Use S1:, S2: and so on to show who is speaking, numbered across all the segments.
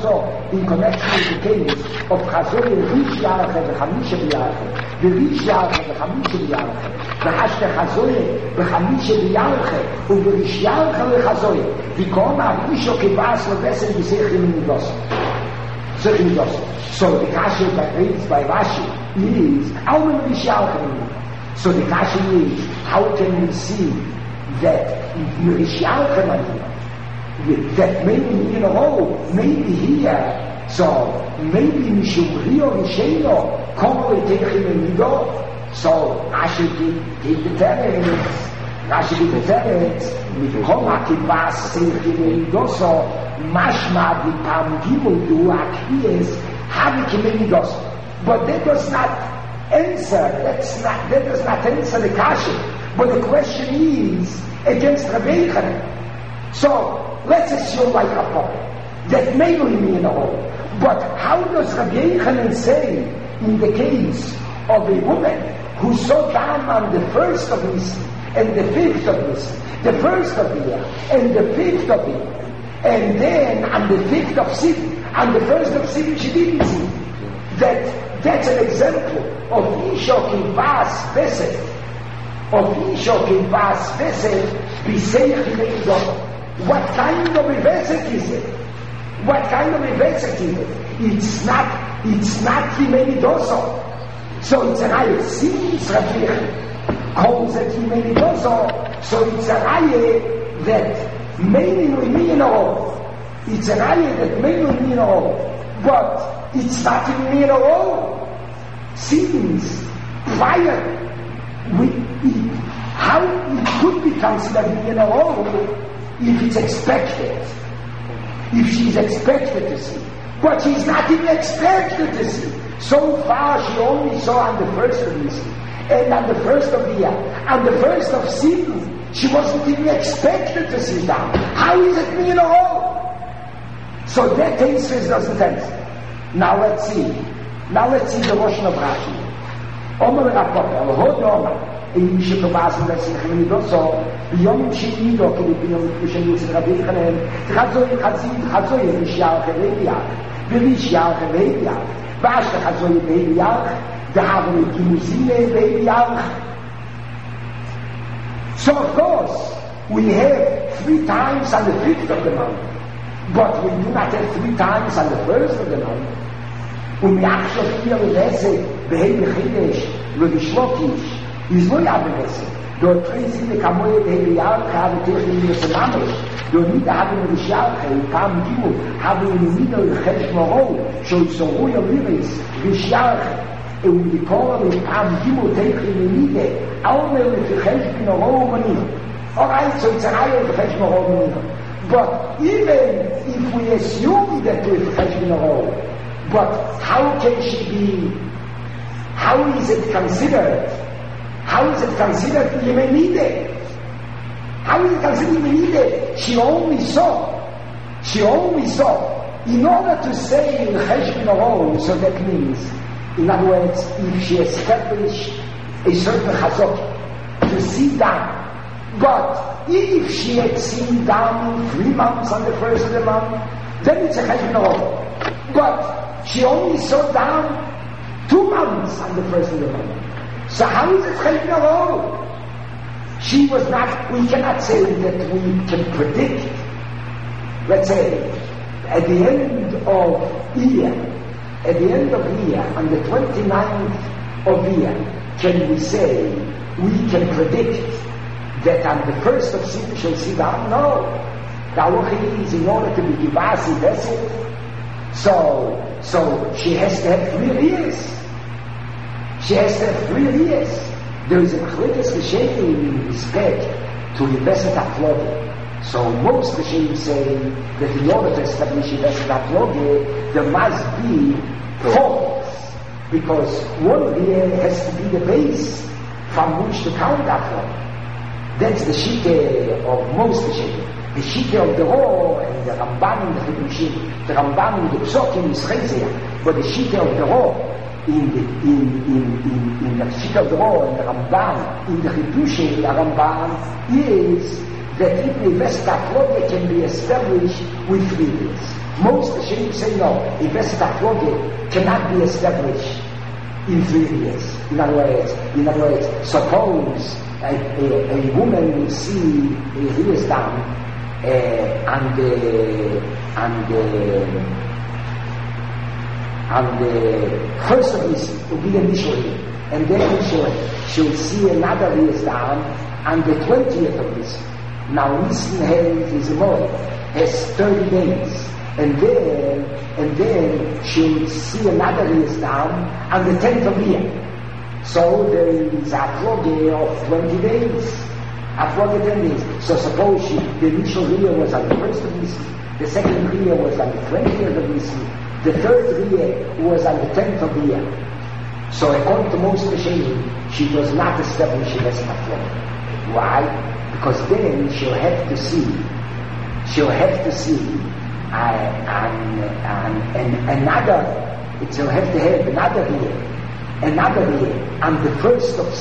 S1: also in connection with the case of Chazoye Rish Yarche v'Chamisha b'Yarche, v'Rish Yarche v'Chamisha b'Yarche, v'Hashte Chazoye v'Chamisha b'Yarche, u'v'Rish Yarche v'Chazoye, v'Koma Risho kivas l'Besen v'Seichim Nidoso. So the kasha raised by Rashi is how many Rish Yarche? So the kasha is how can we see that Rish Yarche that maybe in a row, maybe here, so maybe Mishumrio Risheno, Komore Techim and Nido, so Rashi give the Teretz, with Koma Kibas Techim and Nido, so Mashma Bipam Gimel Du Akvies, Havikim and Nido. But that does not answer, that does not answer the Kasha. But the question is against Rabbi Yochanan. So, let's assume like a problem, that may not mean in a hole. But how does Rabbi Yochanan say in the case of a woman who saw down on the first of Nisan and the fifth of Nisan, the first of the year and the fifth of the year, and then on the fifth of Sivan, on the first of Sivan she didn't see, that's an example of Isha Kivas Veset, Biseich Leidot. What kind of a Vesek is it? It's not Himenidoso. So it's an ayah. Since Rabbi calls it Himenidoso, so it's an ayah that may not mean all. It's an ayah that may not mean all. But it's not mean all. Since prior, how it could be considered mean all if it's expected, if she's expected to see. But she's not even expected to see. So far she only saw on the first of Nisan and on the first of the year. On the first of Sivan, she wasn't even expected to see down. How is it me in a hole? So that answer doesn't answer. Now let's see the Roshon of Rashi. Omer Rapote, Al-Hod Omer, in Shikobasim Ve'Seichim Nidoso, B'Yom Shinido, B'Yom Kushen Yitzit Rabbi Yochanan, Chazoye Rish Yarche Ve'Yarch, V'Rish Yarche Ve'Yarch, V'Ashte Chazoye Ve'Yarch, V'Havre Kimuzine Ve'Yarch. So of course, we have 3 times on the 5th of the month, but we do not have 3 times on the 1st of the month. Und wir achshof hier Lese, Beheime Chidesh, Lodishlokish, is no Yabelese. Dort Prinzine Kamoye Beheime Yarche, habe Technik in der Mamesh, dort Nida haben wir die Yarche, in Pam Gimu, haben wir Nida in Chesh Moro, schon so Ruya Liris, Rish Yarche, und die Korre in Pam Gimu, Technik in Nida, auch mehr mit Chesh Moro Manir. Alright, so it's an eye of Chesh Moro Manir. But even if we assume that with Chesh Moro, but how can she be, how is it considered Yemenide? How is it considered Yemenide? She only saw, in order to say in Cheshbon Oro, so that means, in other words, if she established a certain chazot to see down, but if she had seen down 3 months on the first of the month, then it's a Cheshbon Oro. But she only saw down 2 months on the first of the month. So how is it Cheshbon Oro? She was not, we cannot say that we can predict, let's say, at the end of year, on the 29th of year, can we say, we can predict that on the first of Sivan she'll see down? No. The halacha is in order to be givasi vessel, so she has to have 3 years. There is a clearest Geshem in respect to the Beset HaPloge. So most Geshem say that in order to establish the Beset HaPloge, there must be 4, because 1 year has to be the base from which to count HaPloge. That's the Shittah of most Geshem. The Shittah of the Ro and the Ramban in the Chidushim, the Ramban in the Psokim is Chezeh, but the Shittah of the Ro in the Shittah of the Ro and the Ramban in the Chidushim, the Ramban is that even a Vestaploge can be established with 3 years. Most Rishonim say no, a Vestaploge cannot be established in 3 years. In other words, suppose a woman will see a years down and the first of this will be the initial year, and then she'll see another years down and the 20th of this. Now Nisan is a month, has 30 days, and then she'll see another years down and the 10th of year. So there is a floge of 20 days, a floge 10 days. So suppose the initial year was on the 1st of Nisan, the second year was on the 20th of Nisan, the third year was on the 10th of the year. So according to most Rishonim, she does not establish a Vestaploge. Why? Because then she'll have to see another year on the first of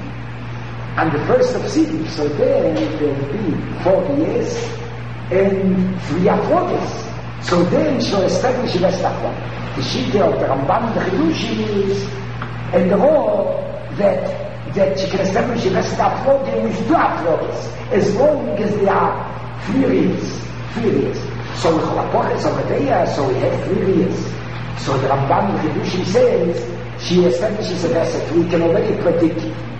S1: Sivan. So then there will be 40 years and 3 Floges. So then she'll establish a Vestaploge. The Shita of the Ramban, the Chidush is, and the whole that she can establish a Vestaploge with 2 Floges, as long as there are 3 years. 3 years. So over there, so we have 3 years. So the Ramban, the Chidush says, she establishes a Vesat. We can already predict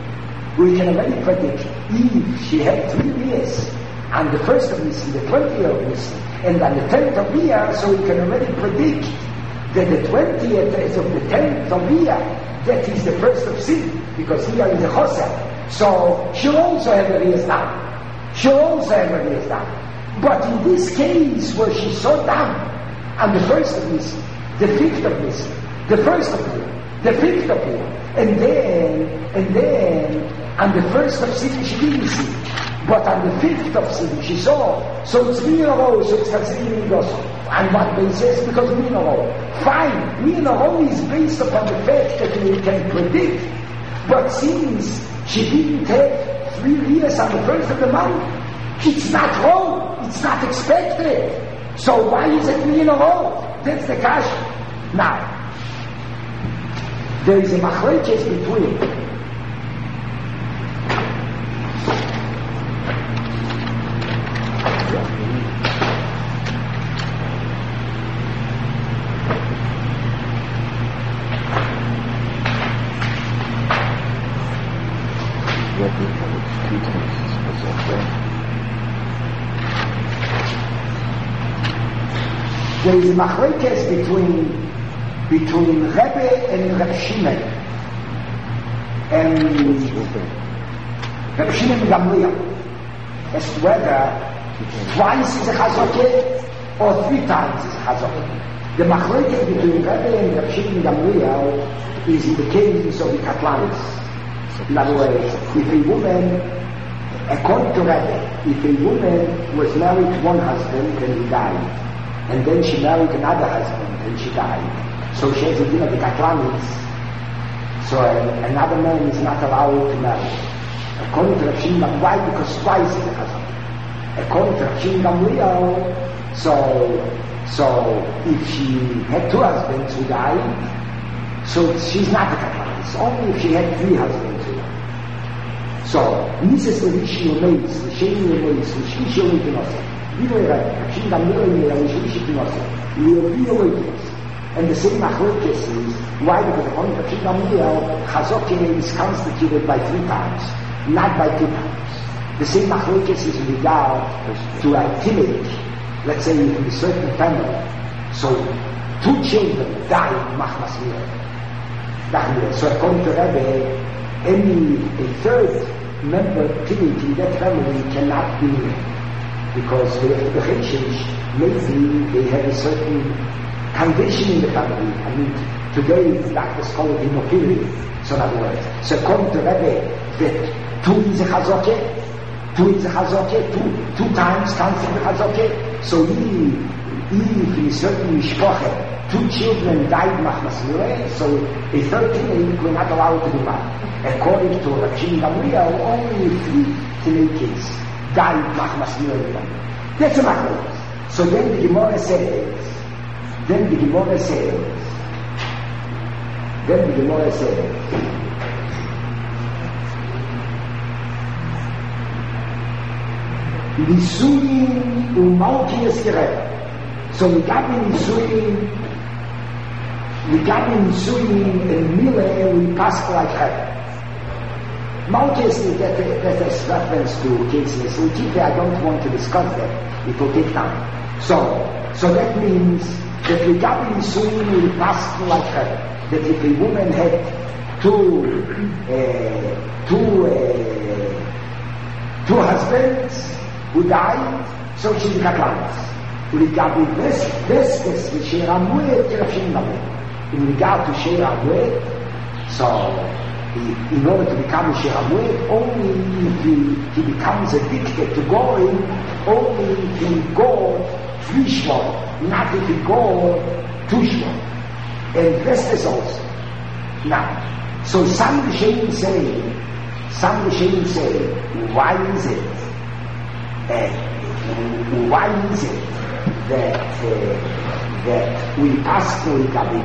S1: if she had 3 years, on the 1st of Nisan, the 20th of Nisan, and on the 10th of year, so we can already predict that the 20th is of the 10th of year, that is the 1st of Sivan, because here is a Choser. So she'll also have a year's down. But in this case, where she saw down on the 1st of Nisan, the 5th of Nisan, the 1st of year, the 5th of year, and then on the 1st of Sivan she didn't see. But on the 5th of Sivan she saw. So it's me in a row, so it's considered in also. On what basis? Because me in a row. Fine, me in a row is based upon the fact that we can predict. But since she didn't have 3 years on the 1st of the month, it's not wrong, it's not expected. So why is it me in a row? That's the kasha. Now, there is a machlekes between there is a machlekes between Rebbe and Reb Shimon and Reb Shimon Gamliel as to whether twice is a chazakeh or 3 times is a chazakeh. The machlekes between Rebbe and Reb Shimon Gamliel is in the case of the Katlanis. In other words, if a woman, according to Rebbe, if a woman was married to one husband and he died, and then she married another husband and she died, so she has a din of the Katlanis, so another man is not allowed to marry. According to Rav Shimon, why? Because twice is a chazakeh. According to Rav Shimon Gamliel, so if she had 2 husbands who died, so she's not a Katlanis. Only if she had 3 husbands who died. So Nises Levishi Umeis, L'Sheni Umeis, L'Shlishi Umeis, and the same machlokes is why? Because according to Rav Shimon Gamliel, chazakeh is constituted by 3 times, not by 2 times. The same machlokes is in regard to a teenage, let's say in a certain family. So 2 children die machmas mirah. So according to Rebbe, a 3rd member teenage in that family cannot be mirah. Because they have the Cheshish, maybe they have a certain condition in the family. I mean, today the doctors call it hemophilia. So in other words, so according to Rebbe, that 2 is a chazakeh, 2 times counts in the chazakeh. So if in a certain mishpacha, 2 children died machmas mirah, so a 3rd teenager will not allow it to be married. According to Rav Shimon Gamliel, only 3 teenagers died Machmas Yirah. That's a Machmas. So then the Gemara says, Nisuin u'malkias gereh. So we got in Nisuin and Mile, we pass like her. Malkias, that's a reference to cases. I don't want to discuss that. It will take time. So that means that we got in Nisuin, we pass like her. That if a woman had two husbands who died, so she became Katlanis. In regard to Vestes, which Sheir Amuet, Kerafim Namuet. In regard to Sheir Amuet, so in order to become a Sheir Amuet, only if he becomes addicted to going, only if he go 3 shvot, not if he go 2 shvot. And Vestes also. Now, so some Rishonim say, why is it that we ask Ligabi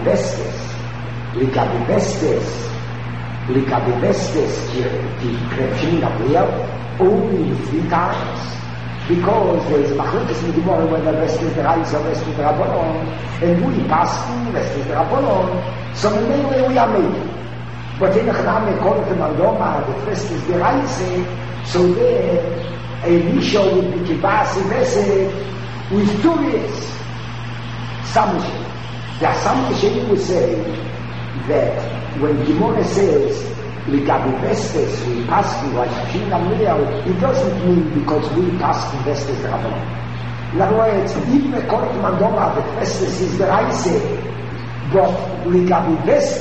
S1: Vestes, the Krefshin Gabriel, only 3 times? Because there is Machlokes in the Gemara whether Vestes the Reis or Vestes the Rabbanon, and we pass Vestes the Rabbanon, so mainly we are made. But in the Chaname called the Mandoma, the Vestes the Reis, so there Elisha would be Kibasi Vesed with 2 years. Some Rishonim will say that when Gemara says Ligabi Vestes, we pass like Hashem Gamliel, it doesn't mean because we pass Vestes the Rabbanon. In other words, even according to Mandoma, that Vestes is the Reise, but Ligabi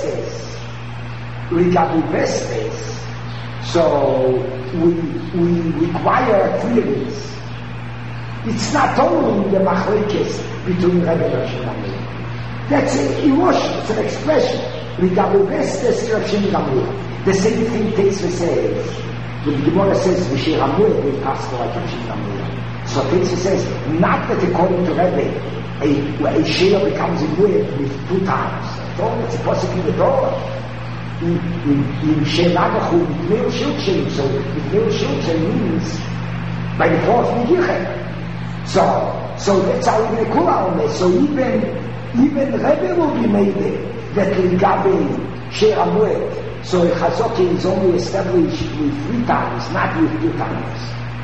S1: Vestes, so we require clearance. It's not only the machlekes between Rebbe and Rav Shimon. That's an emotion, it's an expression. Ligabi Vestes to Rav Shimon Gamliel. The same thing Teisva says. The Gemara says, V'shei Hamuet, we pass like Rav Shimon Gamliel. So Teisva says, not that according to Rebbe, a share becomes a muet with 2 times. At all, it's possible at all. In Shenagachu, with Meo Shilchem, so with Meo Shilchem means by the 4th Megillah. So that's how even Kula Omer. So even Rebbe will be made that Ligabi Sheir Amuet. So a Chazoki is only established with 3 times, not with 2 times.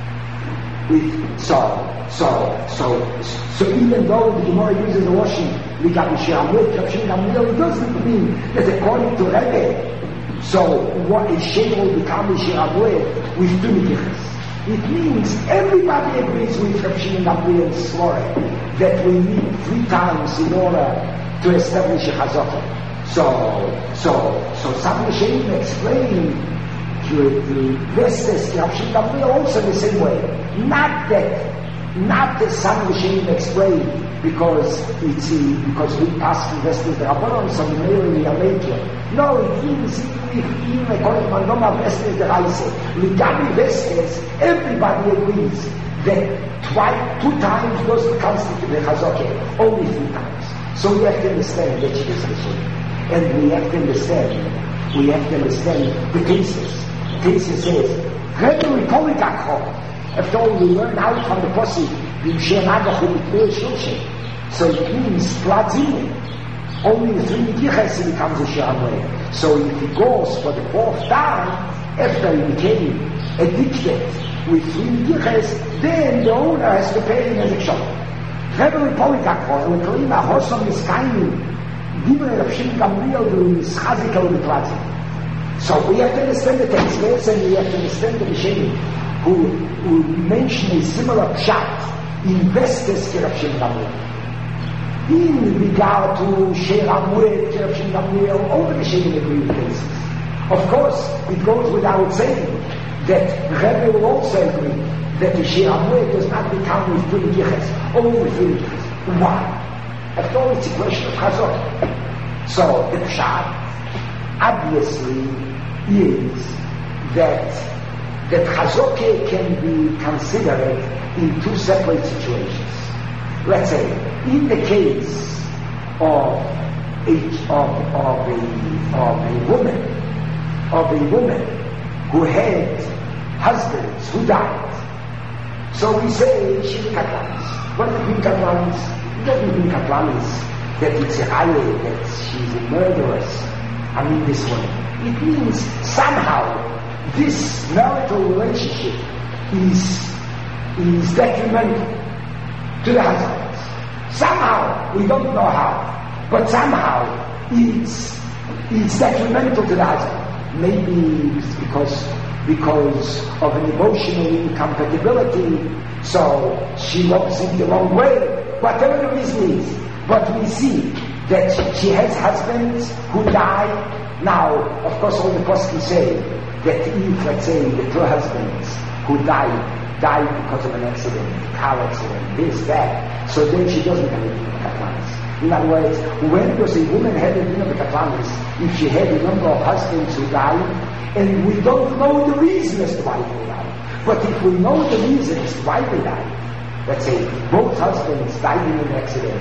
S1: So even though the Gemara uses the washing, Ligabi Sheir Amuet, Kapshin Gamliel, it doesn't mean that according to Rebbe, so what a Sheir will become a Sheir Amuet with 2 Megillas. It means everybody agrees with Rav Shimon Gamliel's story that we need 3 times in order to establish a Chazaka. So some Rishonim explain the Vestes Rav Shimon Gamliel also the same way. Not that some Rishonim explain because we pass the Vestes the Rabbanon, so we are making. No, it means even according to Mandoma Vestes the Reise, Ligabi Vestes, everybody agrees that 2 times doesn't constitute the Chazakeh, only 3 times. So we have to understand that she is Rishonim. And we have to understand the cases. The cases says, Rebbe Ripolikakho. After all, we learn out from the Possi, so it means Platzini. Only 3 Megillas he becomes a Sheir. So if he goes for the 4th time, after he became addicted with 3 Megillas, then the owner has to pay him as a shot. Rebbe Ripolikakho, and we call him a Hossam Miskayim, Given Rav Shimon Gamliel to Mischazik or Miklatzim. So we have to understand the text verse and we have to understand the Rishonim who mention a similar pshat in Vestes to Rav Shimon Gamliel. In regard to Sheir Amuet to Rav Shimon Gamliel, all the Rishonim agree with this. Of course, it goes without saying that Rebbe will also agree that the Sheir Amuet does not become with 2 Megillas, only with 3 Megillas. Why? After all, it's a question of Chazor. So the pshat obviously is that that Chazoke can be considered in two separate situations. Let's say, in the case of a woman who had husbands who died. So we say she's Katlanis. What does it mean Katlanis? It doesn't mean Katlanis that it's a raya, that she's a murderess. I mean this woman. It means somehow this marital relationship is detrimental to the husbands. Somehow, we don't know how, but somehow it's detrimental to the husband. Maybe it's because of an emotional incompatibility, so she loves him the wrong way, whatever the reason is. But we see that she has husbands who die. Now, of course, all the poskim say that if, let's say, the two husbands who died because of an accident, car accident, this, that, so then she doesn't have a din of Katlanis. In other words, when does a woman have a din of Katlanis? If she had a number of husbands who died, and we don't know the reason as to why they died. But if we know the reason as to why they died, let's say both husbands died in an accident,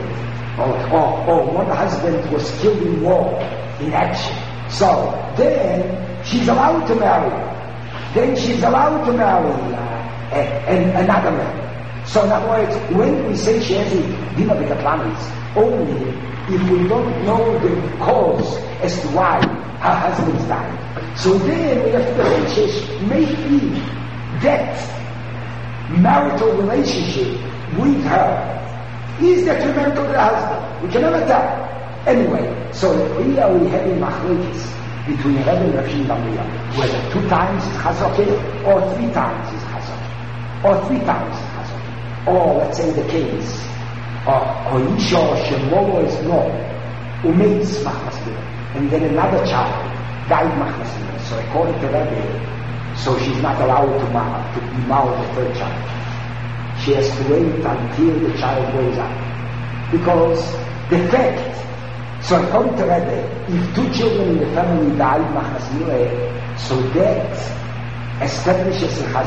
S1: or one husband was killed in war, in action, so then she's allowed to marry. Then she's allowed to marry another man. So in other words, when we say she has a din of Katlanis, only if we don't know the cause as to why her husbands died. So then we have to differentiate, maybe that marital relationship with her is detrimental to the husband. We can never tell. Anyway, so here we have a machlokes between Rebbe and Rav Shimon Gamliel, whether 2 times is Chazoke or 3 times is Chazoke, or 3 times is Chazoke. Or let's say the case, or Isha Shemolo is no, Umeis Machmasbir, and then another child died Machmasbir. So according to Rebbe, so she's not allowed to be married the 3rd child. She has to wait until the child grows up. Because the fact, so according to Rebbe, if 2 children in the family died Machmasbir, so that establishes a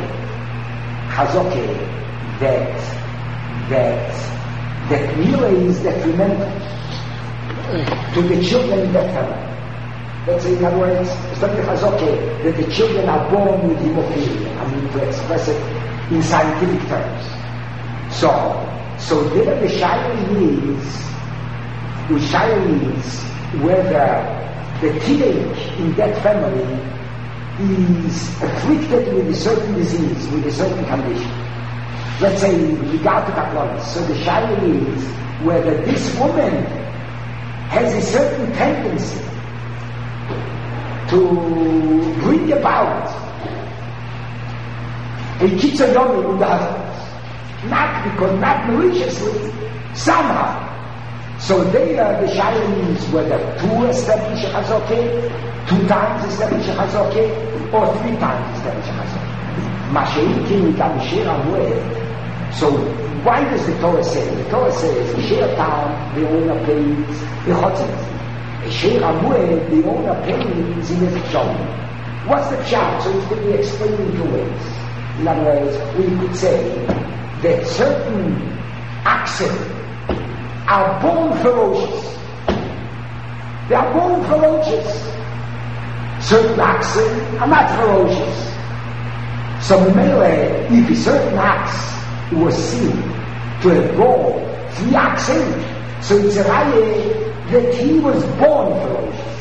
S1: Chazoke, that Mila is detrimental to the children in that family. Let's say, in other words, especially Chazoke, that the children are born with hemophilia. I mean, to express it in scientific terms. So there the shayla is whether the teenage in that family is afflicted with a certain disease, with a certain condition. Let's say with regard to Katlanis. So the shayla is whether this woman has a certain tendency to bring about a kitzur yomi in the husbands. Not maliciously, somehow. So there the shayla is whether 2 establish a Chazoke, 2 times establish a Chazoke, or 3 times establish a Chazoke. Masha'inkin Kamishir Amueh. So why does the Torah say? The Torah says, Shir Tam, the owner pays the Chotzit. Shir Amueh, the owner pays in the Pshat. What's the Pshat? So it could be explained in 2 ways. In other words, we could say that certain oxen are born ferocious. They are born ferocious. Certain oxen are not ferocious. So if a certain ox was seen to have born 3 oxen, so it's a raya that he was born ferocious.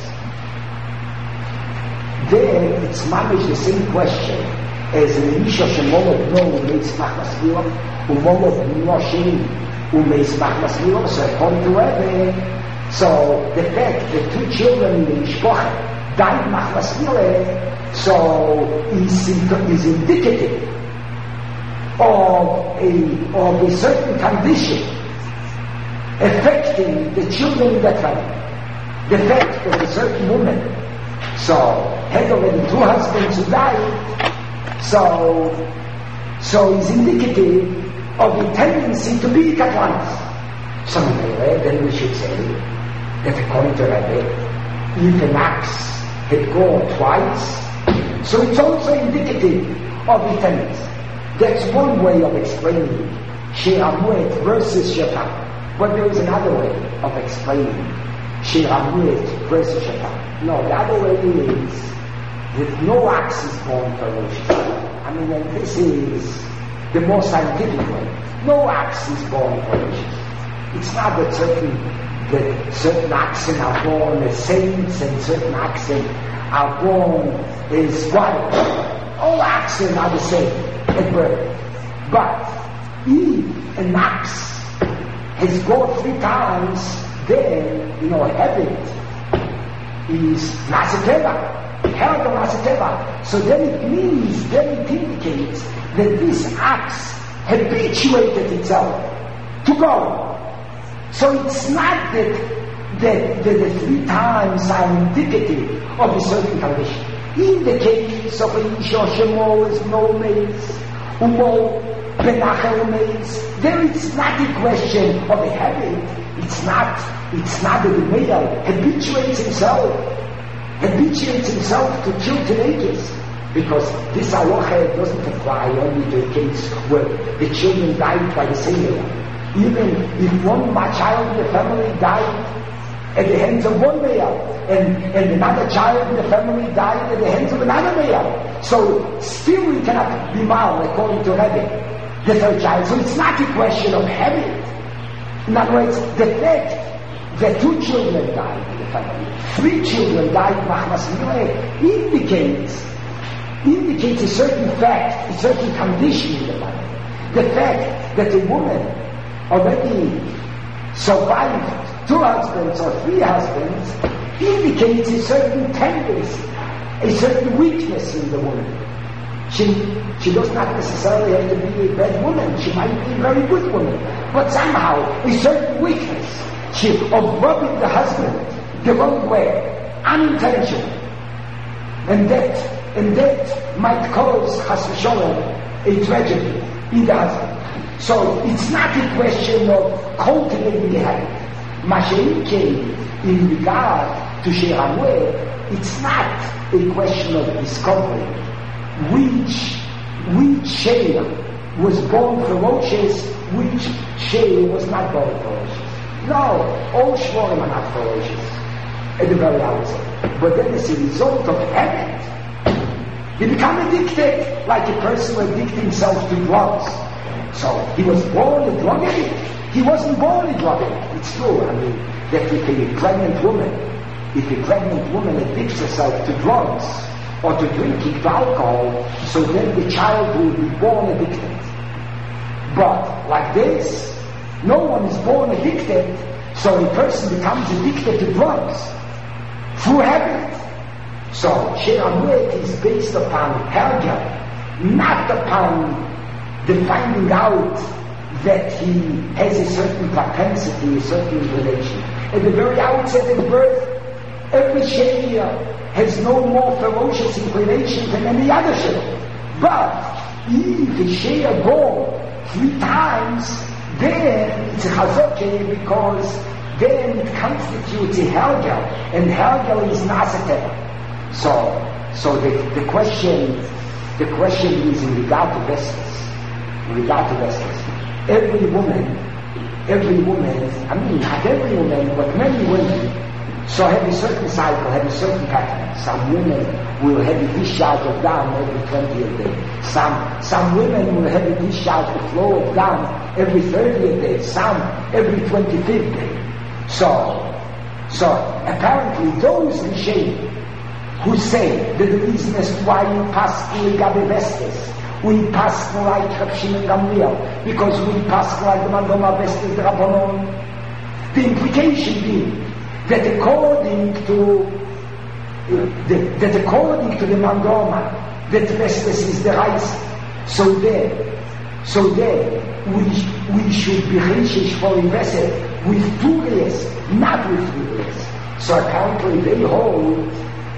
S1: Then it's mamish the same question as in Isha Shemolov no Umeis Machmasbir, Umolov Noshin Umeis Machmasbir. So according to Rebbe, so the fact that 2 children in the Mishpocha died Machmasbir, so is indicative of a certain condition affecting the children in that family. The fact that a certain woman had already 2 husbands who died, so is indicative of a tendency to be Katlanis. So then we should say that according to Rebbe, if an ox had gone twice, So it's also indicative of eternity. That's one way of explaining Shir HaMoed versus Shabbat. But there is another way of explaining Shir HaMoed versus Shabbat. No, the other way is that no ox is born ferocious. I mean, and this is the more scientific way. No ox is born ferocious. It's not that certain oxen are born as saints and certain oxen are born as wild. All oxen are the same at birth. But if an ox has gone 3 times, then, heaven is Nasateva. Held on Nasateva. So then it indicates that this ox habituated itself to go. So it's not that the 3 times are indicative of a certain condition. In the case of a Isha Shemo is no maze, Umo Benachel maze, there it's not a question of a habit. It's not that the male habituates himself to kill teenagers. Because this halacha doesn't apply only to a case where the children died by the same male. Even if one child in the family died at the hands of one male, and another child in the family died at the hands of another male, so still we cannot be mal according to Rebbe, the 3rd child. So it's not a question of habit. In other words, the fact that 2 children died in the family, 3 children died machmas indicates a certain fact, a certain condition in the family. The fact that a woman already survived 2 husbands or 3 husbands indicates a certain tendency, a certain weakness in the woman. She does not necessarily have to be a bad woman. She might be a very good woman. But somehow, a certain weakness of rubbing the husband the wrong way, unintentionally. And that might cause, chas v'sholem, a tragedy in the husband. So it's not a question of cultivating the habit. Mashenike, in regard to Shir HaMoed, it's not a question of discovering which Sheir was born ferocious, which Sheir was not born ferocious. No, all Shvorim are not ferocious at the very outset. But then as a result of habit, they become addicted, like a person who addicts himself to drugs. So he was born a drug addict. He wasn't born a drug addict. It's true, that if a pregnant woman addicts herself to drugs or to drinking, to alcohol, so then the child will be born addicted. But like this, no one is born addicted, so a person becomes addicted to drugs through habit. So Shir HaMoed is based upon Hergel, not upon the finding out that he has a certain propensity, a certain inclination. At the very outset of birth, every Sheir has no more ferocious inclination than any other Sheir. But if the Sheir born 3 times, then it's a chazokeh, because then it constitutes a Hergel, and Hergel is Nasateh. So the question is in regard to Vestas. Every woman, not every woman, but many women, so have a certain cycle, have a certain pattern. Some women will have a discharge of down every 20th day. Some women will have a discharge of flow of down every 30th day. Some every 25th day. So apparently those in shame who say that the reason as to why we pass through Gabe Vestas, we pass like Reb Shimon Gamliel, because we pass like the Mandoma Vestas Rabbanon. The implication being that according to the Mandoma, that Vestas is the Reis. So then we should be Rishish for invested with 2 years, not with 3 years. So apparently they hold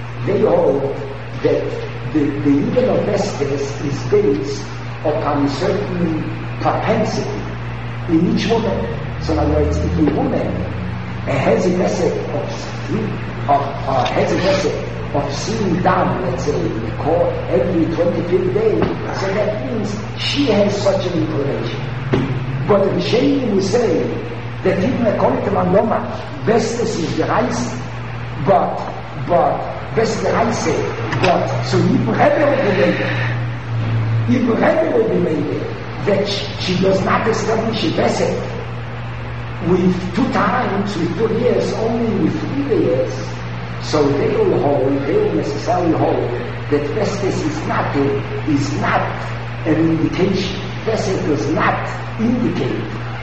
S1: that the even of Vestas is based upon a certain propensity in each woman. So in other words, if a woman has a vesset of seeing down, let's say, every 25th day. So that means she has such an inclination. But the Rishonim will say that even according to Mandoma, Vestes is the Reise, but Vestes the Reise, but so even Rebbe will be made that she does not establish a Vestes with 2 times, with 2 years, only with 3 years. So they will necessarily hold that Vestes is not an indication. Vestes does not indicate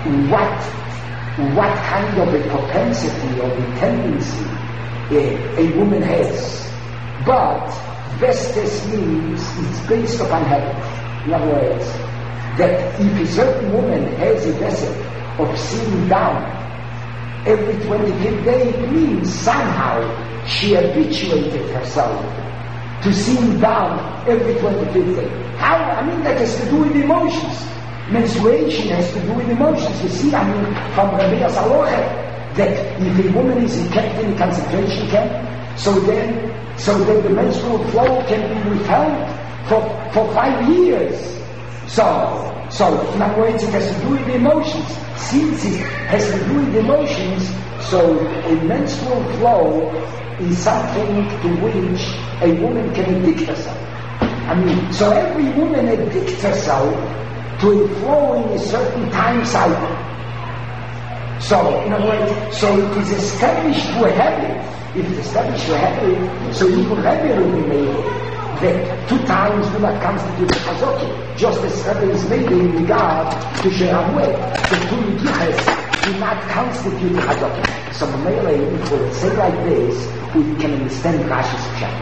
S1: what kind of a propensity or a tendency a woman has. But Vestes means it's based upon habit. In other words, that if a certain woman has a vessel of seeing down every 25th day, it means somehow she habituated herself to seeing down every 25th day. How? I mean, that has to do with emotions. Menstruation has to do with emotions. You see, from Rabbeinu Saloche, that if a woman is kept in a concentration camp, so then the menstrual flow can be withheld for 5 years. So in other words, it has to do with emotions. Since it has to do with emotions, so a menstrual flow is something to which a woman can addict herself. So every woman addicts herself to a flow in a certain time cycle. So, in other words, so it is established to a habit. If it's established to a habit, so even Rebbe will be made that 2 times do not constitute the Chazoki, just as Rebbe is made in regard to Sheramwe, the 2 Yigiches do not constitute the Chazoki. So, Mamele, if we say like this, we can understand Rashi's Pshat.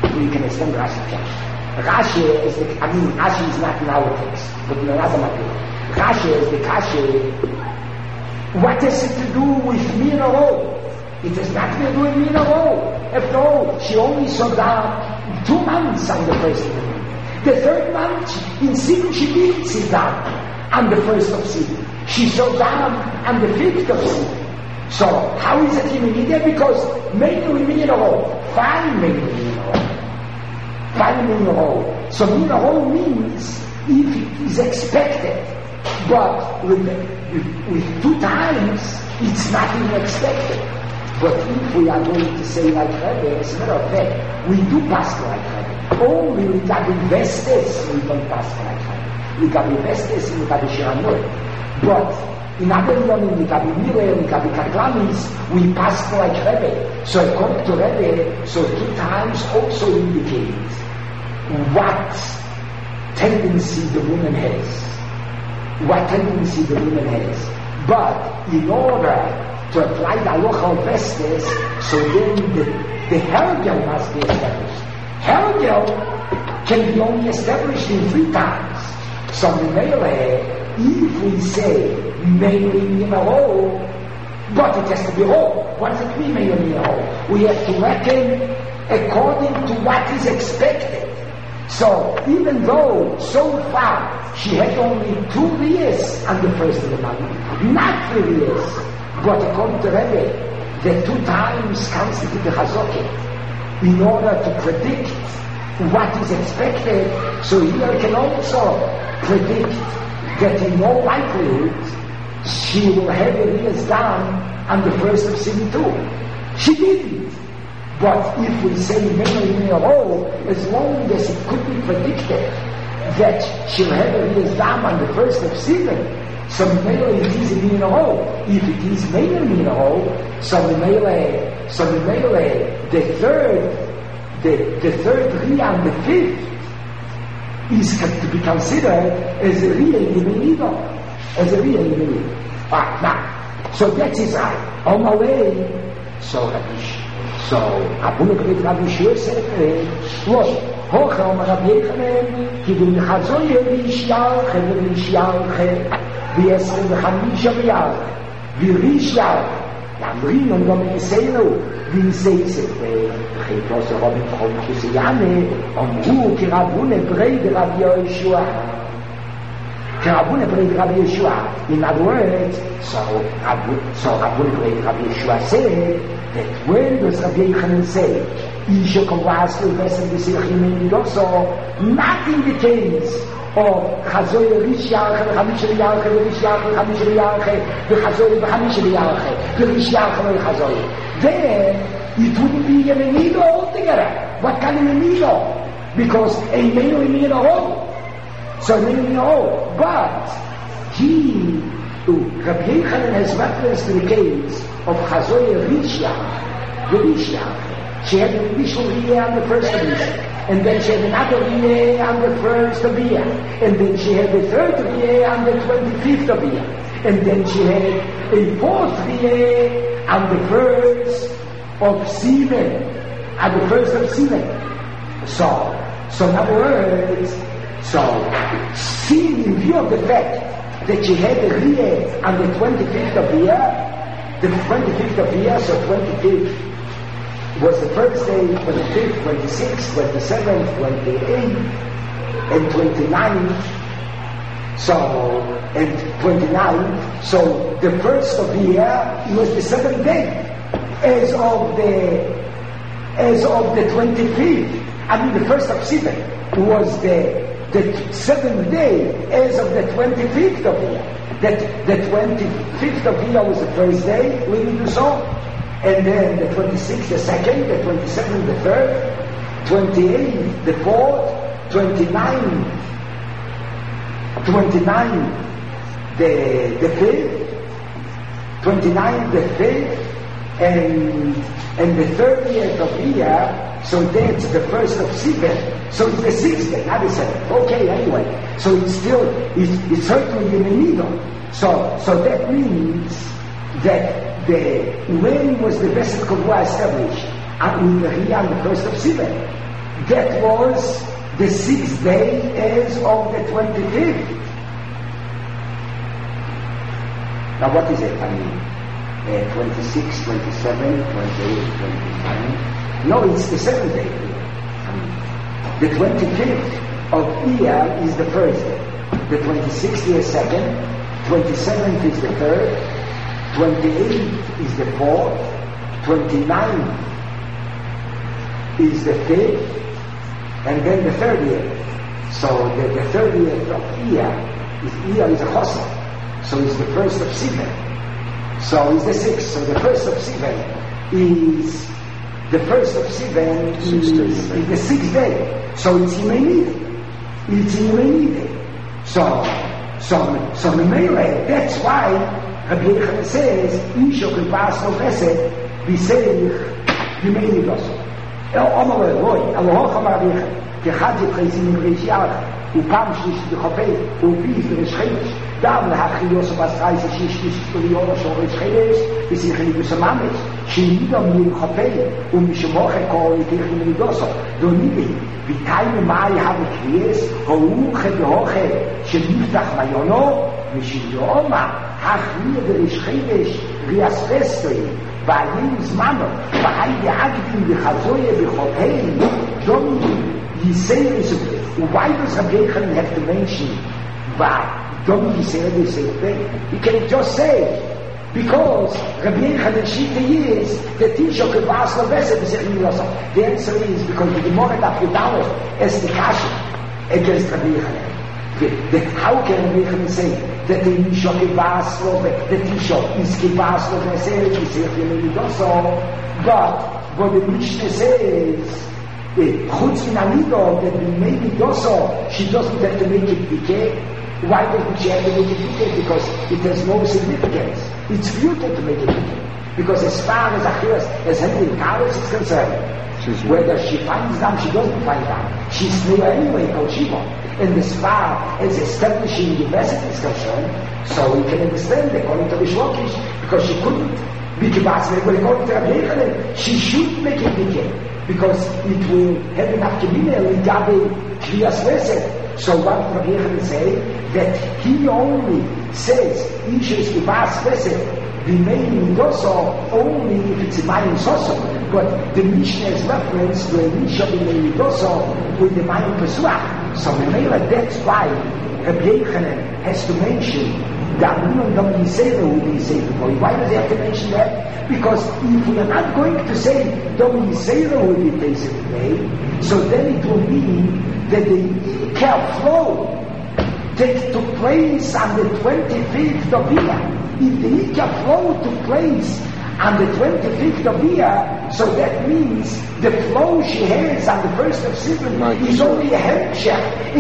S1: Rashi is Rashi is not in our text, but in another material. Rashi is the Kashi. What has it to do with me in a row? It has nothing to do with me in a row. After all, she only saw down 2 months on the first month. The 3rd month, in Sivan, she did sit down on the 1st of Sivan. She saw down on the 5th of Sivan. So, how is it even there? Because mainly me in a row. 5 mainly in a row. 5 in a row. So in a row means if it is expected, but with 2 times, it's not even expected. But if we are going to say like Rebbe, as a matter of fact, we do pass like Rebbe. Only we got investors, we don't pass like Rebbe. We got investors, we got Shiramur. But in other words, we got Mire, we got Katlamis, we pass like Rebbe. So according to Rebbe, so 2 times also indicates what tendency the woman has. But in order to apply the halacha of Vestes, so then the hergel must be established. Hergel can be only established in 3 times. So if we say mainly in a row, but it has to be whole. What does it mean mainly in a row? We have to reckon according to what is expected. So, even though so far she had only 2 years on the 1st of the month, not 3 years, but according to Rebbe, the 2 times constitute the Chazoki. In order to predict what is expected, so here can also predict that in all likelihood she will have a year's down on the 1st of Sivan too. She didn't. But if we say mainly in a row, as long as it could be predicted that she'll have a year's dam on the 1st of Sivan, so mainly it is in a row. If it is mainly in a row, so mainly the third Riyah and the 5th is to be considered as a Riyah in the middle. Now, so that is right. On my way, so Abuna Brit Rabbi Shua said, what? Hocha Omer Rabbi Yechanan, Kidum Chazoy Rish Yalche, Rish Yalche, V'yesrim V'chamisha V'yalche, V'rish Yalche, Yamrin und Gom Yisenu, V'yiseiset, V'chitos Robin Chom Chusiyane, Omru Ki Rabune Brei Rabbi Yoshua. Rabbi Yeshua. In other words, so Rabbi Yeshua said that when does Rabbi Yochanan say, Isha Kovas will best be seen also, not in the case of Chazoy Rish Yarche, Chamish Yarche, Rish Yarche, Chamish Yarche, the Chazoy, the Chamish Yarche, the Rish Yarche, the Chazoy. Then it wouldn't be a Menido altogether. What kind of Menido? Because a Menido all. So Menido, but Rabbi Yochanan has reference to the case of Chazoy Rish Yarche, the Rish Yarche. She had an initial year on the first of year, and then she had another year on the first of year, and then she had the third year on the 25th of year, and then she had a fourth year on the first of Sivan, on the first of Sivan. So in other words, seeing in view of the fact that she had a year on the 25th of year, the 25th of year, so 25th was the first day, 25th, 26th, 27th, 28th, and 29th. And 29th. So the first of the year was the seventh day, as of the 25th. I mean, the first of Sivan was the seventh day, as of the 25th of the year. That the 25th of the year was the first day, we need to saw. And then the 26th, the second, the 27th, the third, 28th, the fourth, 29th, the fifth, 29th, the fifth, and the 30th of the year, so that's the first of Sivan. So it's the sixth day, not the seventh. Okay, anyway. So it's certainly in the middle. So that means that when was the Besed Kovua established? On the first of Sivan. That was the sixth day as of the 25th. Now what is it? I mean, 26, 27, 28, 29. No, it's the seventh day. I mean, the 25th of Iyar is the first day. The 26th is the second. 27th is the third. 28th is the fourth, 29th is the fifth, and then the 30th. So the 30th of Iyar is a Chosed, so it's the first of Sivan. So it's the sixth. So the first of Sivan is the sixth day. So it's Yemenide. It's Yemenide. So Memele, that's why Rabbi Yochanan says, Isha Kivas no Chesed, B'Seich Yimei Nidoso. Omar Eloi, Elohim Rabbi Yochanan, Kechadzi Chayzim Reish Yarach, Upam Shlish B'Chopei, Upiz Reish Chedesh, Dam Lehachiyos B'Asrayis Shlish B'Yoro Shor Reish Chedesh, B'Sichel B'Samamesh, Sheidom Yim Chopei, U'Mishemoche Kol Yitich Nidoso, Donidi, V'Tayim Mai Have Kriyes, Ho'uche B'Hoche, Sheniftach Mayono, Mishiyoma, Hachmir Reish Chedesh, Rias Festoi, V'Ayim Zmano, V'Hai Yagdim B'Chazoye B'Chopei, Domini, Yisei. Why does Rabbi Yochanan have to mention why? Don't you say the same thing? You can just say, because Rabbi Yochanan Shita is that Tisha Kivas no Besed is Echim. The answer is because the Gemara Daf Yudalef as the Kasha against Rabbi Yochanan. How can Rabbi Yochanan say that the Tisha Kivas no the Tisha is Kivas no Besed is Echim? But what the Mishnah says, Chutz min amido, that maybe also she doesn't have to make it decay. Why doesn't she have to make it decay? Because it has no significance. It's futile to make it decay. Because as far as Achilas, as Henry Kalas is concerned, whether she finds them, she doesn't find them. She's new anyway, Kol Shiva. And as far as establishing the message is concerned, so we can understand according to Rishlokish, because she couldn't be kibas, but according to Rabbi Yochanan, she should make it decay. Because it will have enough community regarding Kriyas Vesed. So what Rabbi Yochanan say? That he only says Isha is Kivas Vesed, the main also only if it's a Mayim Soso. But the Mishnah is reference to a Isha in the Midoso with the Mayim Pesuach. So that's why Rabbi Yochanan has to mention that Dom Yisera will be Sefer Boy. Why does he have to mention that? Because if we are not going to say Dom Yisera will be Sefer Boy, so then it will mean that the Ikar flow took place on the 25th of Iyar. If the Ikar flow took place on the 25th of Iyar, so that means the flow she has on the 1st of Sivan is only a hemshech,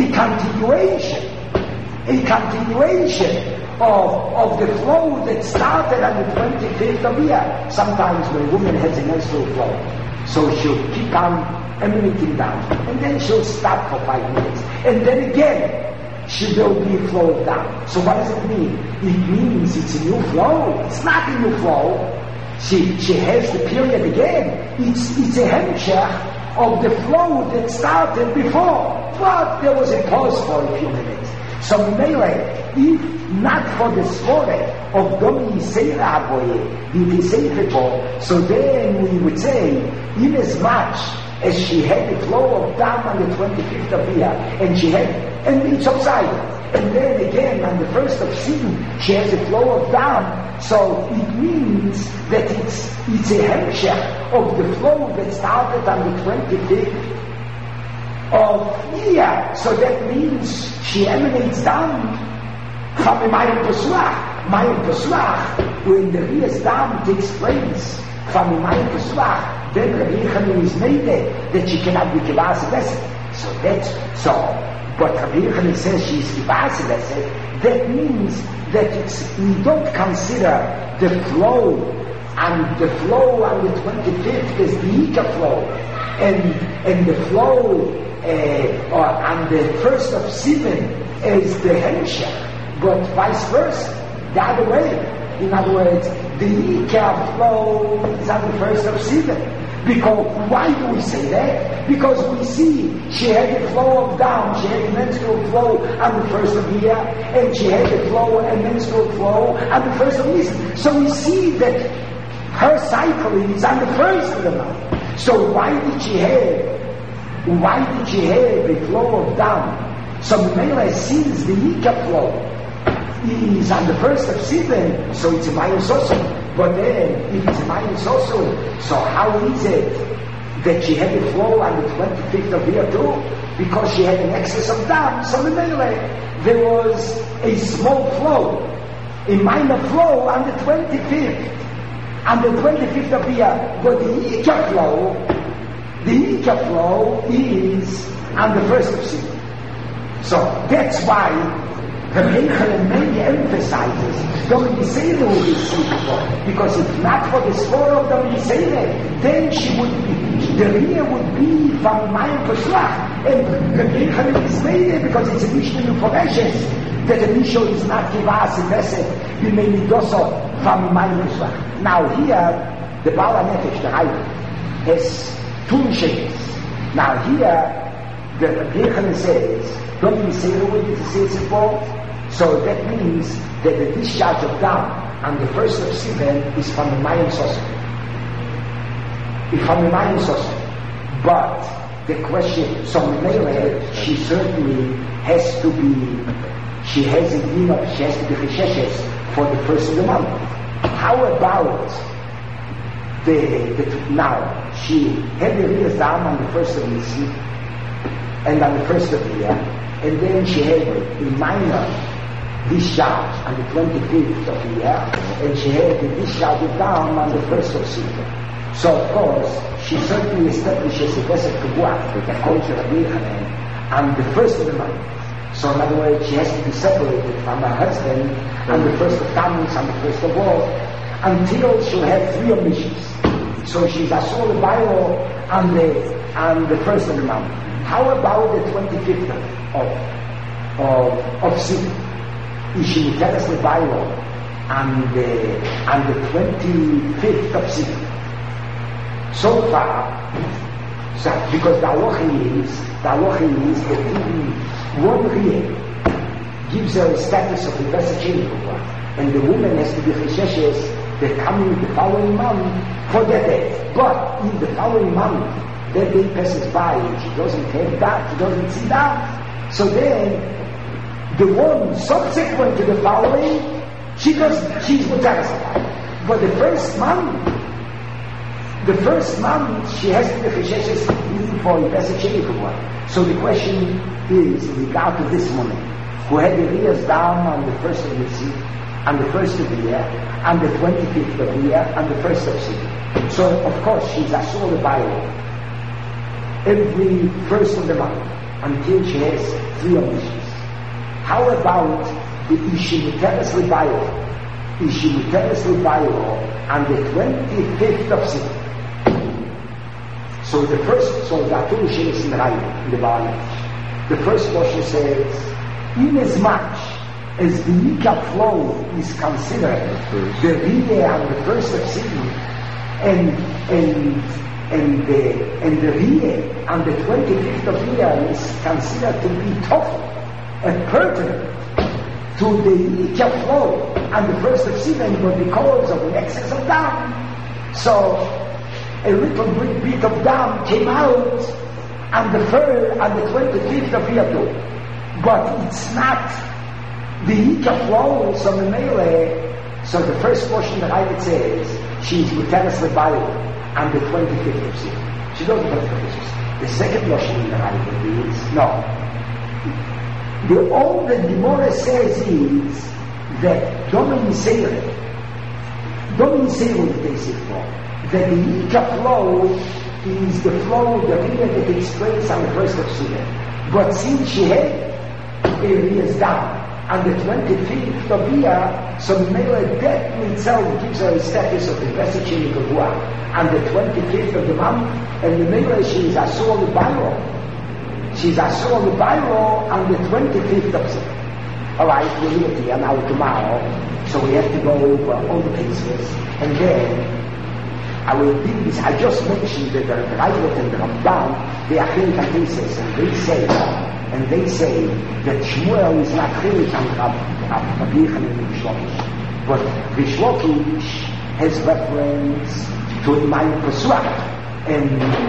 S1: a continuation of the flow that started on the 25th of Iyar. Sometimes when a woman has a menstrual flow, so she'll keep on emanating down, and then she'll stop for 5 minutes, and then again she will be flowed down. So what does it mean? It means it's a new flow. It's not a new flow. She has the period again. It's a hemshech of the flow that started before, but there was a pause for a few minutes. So Mele, if not for the svore of Dom Yisera Aboye, the Yisera, so then we would say, in as much as she had the flow of Dam on the 25th of Iyar, and it subsided. And then again, on the 1st of Sivan, she has a flow of Dam, so it means that it's a hemshech of the flow that started on the 25th of Iyar. So that means she emanates down from a Mayim Pesach. Mayim Pesach, when the Riyas Dam takes place from a Mayim Pesach, then Rabbi Yochanan is made that she cannot be Kivas Vesed. So that's so. But Rabbi Yochanan says she is Kivas Vesed. That means that we don't consider the flow on the 25th as the Ika flow, and the flow on the 1st of Sivan as the Hemshech, but vice versa, the other way. In other words, the Ikar flow is on the 1st of Sivan. Because, why do we say that? Because we see she had a flow of down, she had a menstrual flow on the 1st of Iyar, and she had a flow and menstrual flow on the 1st of Nisan. So we see that her cycle is on the 1st of the month. So why did she have a flow of down? So Mele, since the Ikar flow is on the 1st of Sivan, so it's a Mayim Soso. But then, if it's a Mayim Soso, so how is it that she had a flow on the 25th of Iyar too? Because she had an excess of dam. So there was a small flow, a minor flow on the 25th. On the 25th of Iyar, but the Ikar flow is on the 1st of Sivan. So that's why Rabbi Yochanan mainly emphasizes Dom Yisera will be suitable, because if not for the svore of Dom Yisera, then the Riyah would be from Mayim Pesach, and Rabbi Yochanan is made it because it's a Mishnah Mephoreshes that the Mishnah is not Kivas Vesed B'mei Midoso from Mayim Pesach. Now here, the Baal HaNefesh, the Hayim, has two Mishnahs. Now here, the Rabbi Yochanan says, Dom Yisera will be suitable. So that means that the discharge of Dam on the 1st of Sivan is from the Mayim Soso. It's from the Mayim Soso. But the question, so Mele, she certainly has to be, she has to be Chesheshes for the 1st of the month. How about now, she had the Riyas Dam on the 1st of Nisan, and on the 1st of Iyar, and then she had a minor discharge on the 25th of Iyar, and she had the discharge of down on the 1st of Sivan. So of course, she certainly establishes a Vesed Kavua, according to Rabbi Yochanan, on the 1st of the month. So in other words, she has to be separated from her husband on the 1st of Tammuz, on the 1st of Av, until she'll have 3 omissions. So she's Asur Levairo on the 1st of the month. How about the 25th of Sivan? Is she will tell us the Bible on the 25th of Sivan. So far, because the halacha is that even one Riyah gives her a status of the best and the woman has to be chesheshes that coming the following month for that day. But in the following month, that day passes by and she doesn't have that, she doesn't see that. So then The one subsequent to the following, she's satisfied. But the first month, she has to be cheshes for a message. So the question is, in regard to this woman, who had the ears down on the first of the seed, on the first of the year, on the 25th of the year, on the first of seed. So, of course, she's asur the Bible every first of the month until she has 3 omissions. How about the Ishimuteres Lebayo? Ishimuteres Lebayo on the 25th of seed. So the first, so there are 2 Ishimus in the Bible. The first portion says, inasmuch as the Yika flow is considered the Riyeh on the first of seed, and the Riyeh on the 25th of year is considered to be total and pertinent to the Yika flow on the first of season, but because of the excess of dam, so a little bit of dam came out on the 25th of year too. But it's not the Yika flow, so the Mele, so the first portion that I would say is she's Muteres Lebayo on the 25th of season. She doesn't have to. The second portion that I would is no. All the Gemara says is that Domini Seire, they say for that the Yika flow is the flow, the Riyeh that takes place on the first of season. But since she had areas down on the 25th of year, so Mela that in itself gives her a status of the message in the Gavua on the 25th of the month, and the Mela she is asur the Bairo. She's asur the Bairo on the 25th of September. Alright, we'll leave it here now tomorrow, so we have to go over all the cases, and then I will do this. I just mentioned that the Raivot and the Ramban, they are clinical cases, and they say that Shmuel is not chilik on Rabbi Yochanan and Rish Lakish. But Rish Lakish has reference to Imayim Pesuach and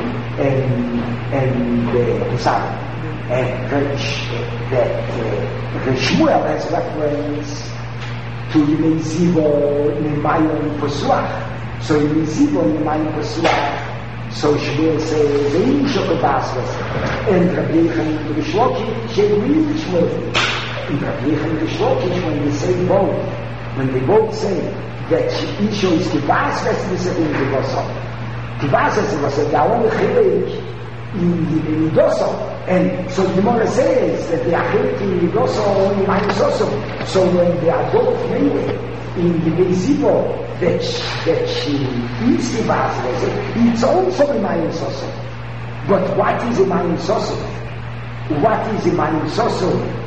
S1: Shmuel has reference to Yimei Zivo in Imayim Pesuach. So Yimei Zivo in Imayim Pesuach, so Shmuel says, and Rabbi Yochanan and Rish Lakish, they agree with Shmuel. And Rabbi Yochanan and Rish Lakish, when they both say that Isho is Tivas Vesnisa in the Gosso. Tivas Vesnisa, they are only chilik in the Gosso. And so the Gemara says that they are chilik in the Gosso only minus also. So when they are both made in the Bezivo, that she is Tivas Vesnisa, it's also a minus also. But what is a Mayim Soso? What is a Mayim Soso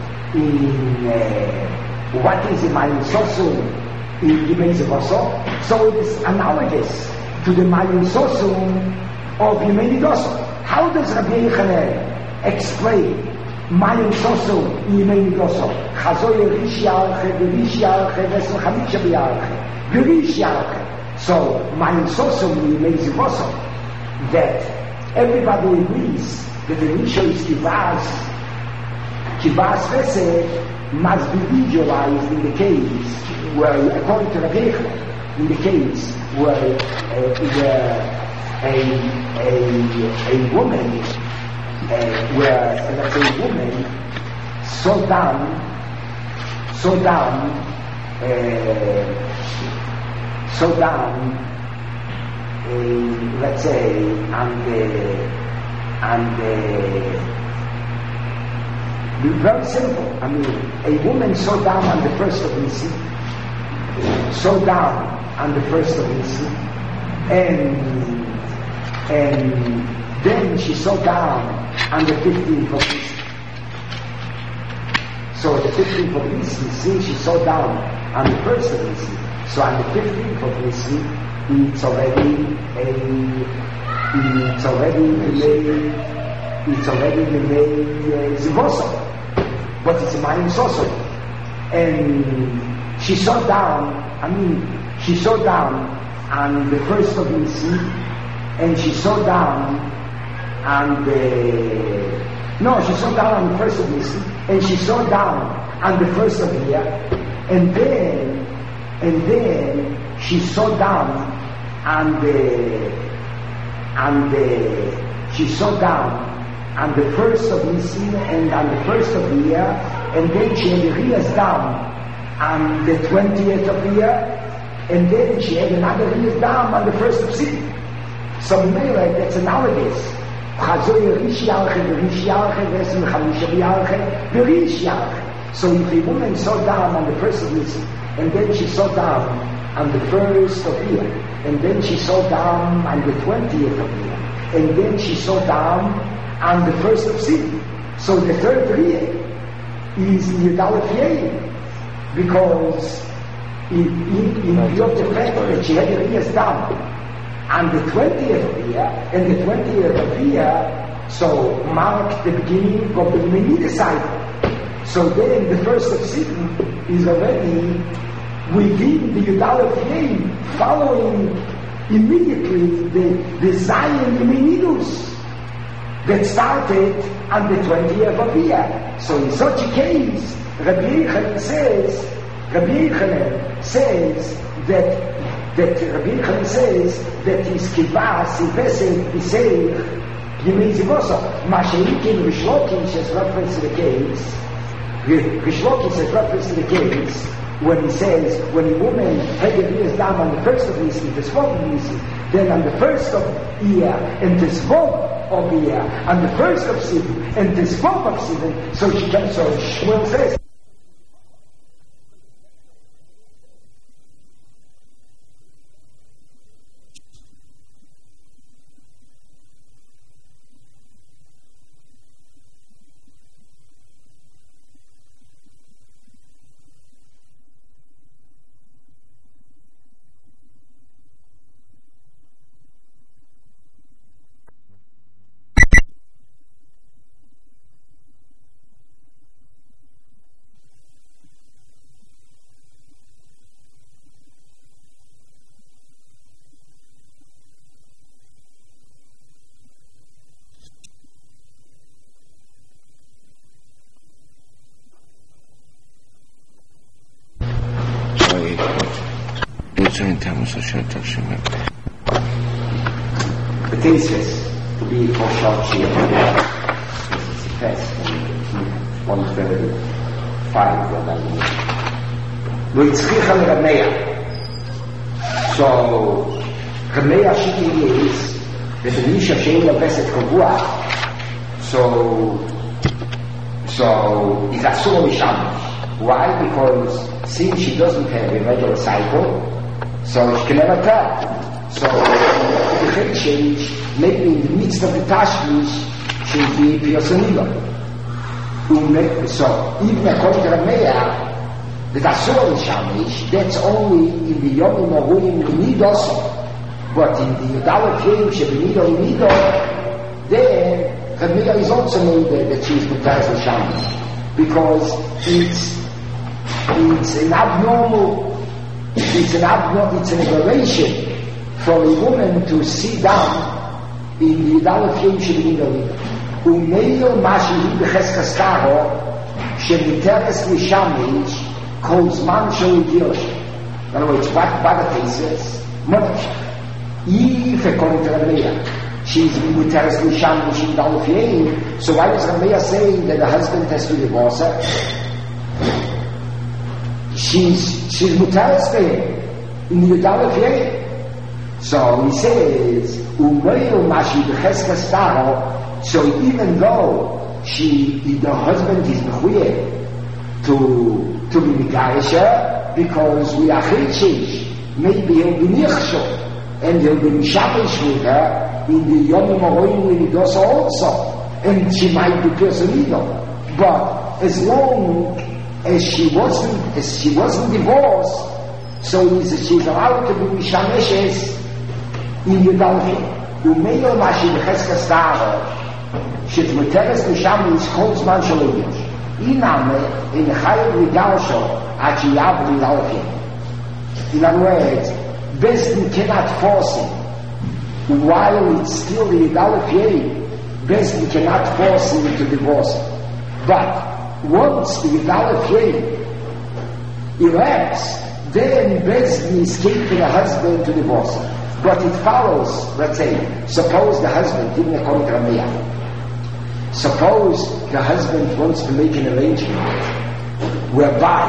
S1: in Yimei Zivoso? So it is analogous to the Mayim Soso of Yimei Nidoso. How does Rabbi Yochanan explain Mayim Soso in Yimei Nidoso? Chazoy Rish Yarche, Rish Yarche, Vesel Chamisha B'Yarche, Rish Yarche. So Mayim Soso in Yimei Zivoso, that everybody agrees that the Risha is Kivas Vesed must be visualized in the case where, according to Rabbi Yochanan, in the case where a woman, let's say a woman saw down, let's say, very simple. I mean, a woman saw down on the first of Nisi, and then she saw down on the 15th of Nisi. So the 15th of Nisi, since she saw down on the first of Nisi, so on the 15th of Nisi, it's already Zivoso, but it's a Mayim Soso. And she saw down on the first of Nisi, and she saw down on the first of Nisi, and she saw down on the first of the year, and then she sat down on the first of Nisan and on the first of the year, and then she had the Riyas down on the 20th of the year, and then she had another Riyas down on the first of Sivan. So that's analogous. So if a woman sat down on the first of Nisan, and then she sat down on the first of the year, and then she sat down on the 20th of the year, and then she sat down on the first of Sivan. So the third year is Yudalef Yei, because in view of the fact that she had the Riyas down on the 20th of the year, and the 20th of the year, so mark the beginning of the Menida cycle. So then the first of Sivan is already within the Yudalef Yei, following immediately the Zion Menidus that started on the 20th of the year. So in such a case, Rabbi Yochanan says that his kibas, he vesel, he say, Yemei Zivoso, Mashaikin, Rishlokish has reference to the case, Rishlokish has reference to the case, when he says, when a woman had the years down on the first of Nisan, the 12th of Nisan, then on the first of year, and the 12th of the year, on the first of Sivan, and the 12th of Sivan, so Shmuel says, the case is to be for short sheet. It's a test. 135. V'yitzchicha l'Rameya. So Rameya shiti is that the Nisha shein leveset kavua. So it's asur mishamish. Why? Because since she doesn't have a regular cycle, so she can never tell. So the head change, maybe in the midst of the tashmish, she'll be piyosaniba. So even according to Rameya, the asur mishamish, that's only in the yomim aruim nidoso. But in the Yudalef Yei shebenido nido, then Rameya is also made that she is mutaras mishamish, because it's an aberration for a woman to sit down in the Yudalef Yei shebenido nido. Umeil mashihi b'cheskas karo shemiteres mishamish kol zman shel idiosh. In other words, what the case is? Monach. If according to Rameya, she's miteres mishamish in Yudalef Yei, so why is Rameya saying that the husband has to divorce her? She's mutares to him in the Yudalef Yei. So he says, Umeil mashi b'cheskas karo. So even though the husband is mechuyev to be megarisha, because we are chilchish, maybe he'll be nichshol, and he'll be mishapish with her in the yomim aroim nidosa also, and she might be personido. But as long as she wasn't divorced, so she's allowed to be mishameshes in Yudalef Yei. Umeil mashi b'cheskas karo. שתמותרת משם לזכות זמן של איש. אינם אין חייב לגרשו עד שיעב Yudalef Yei. In other words, Besdin cannot force him. While it's still the Yudalef Yei, Besdin cannot force him to divorce him. But once the Yudalef Yeh elapsed, then Bezdin is came to the husband to divorce her. But it follows, let's say, suppose the husband, even according to Rameyah, suppose the husband wants to make an arrangement whereby,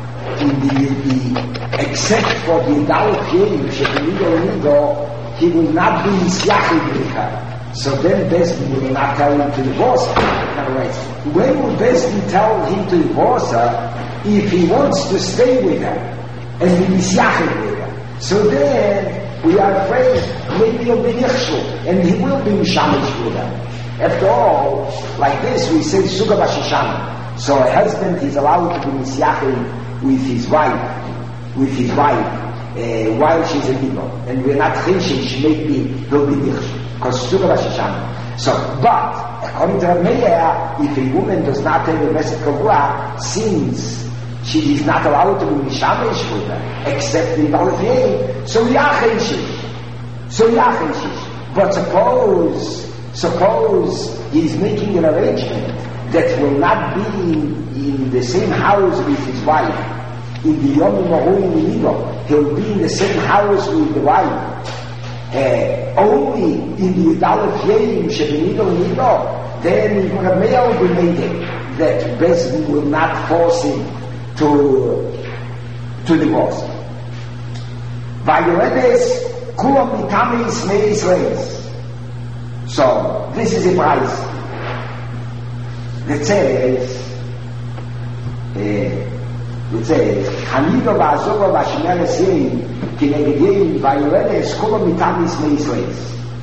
S1: except for the Yudalef Yeh, he will not be Misyachid with her. So then Bezdin will not tell him to divorce her. In other words, when will Bezdin tell him to divorce her? If he wants to stay with her and be Misyachid with her. So then we are afraid maybe he'll be Yichshul and he will be Mishamish with her. After all, like this we say Suga Bashishana. So a husband is allowed to be Misyachid with his wife, while she's a Nibel. And we're not Chishish, maybe he'll be Yichshul. Because Suga Bashishana. So, but according to Rameyah, if a woman does not have a Mesed Kavua, since she is not allowed to be Mishamish with her, except in Yudalef Yeh, so Yachishish. But suppose he's making an arrangement that will not be in the same house with his wife. In the Yom Mahu, he'll be in the same house with the wife. Only in the Yudalef Yeh, then Rameyah will be made that Bezdin will not force him to divorce. Vayoredes kulam mitamis me'Israelis. So this is a price that says Hanido va'azova va'shina l'sei kinegedei vayoredes kulam mitamis me'Israelis.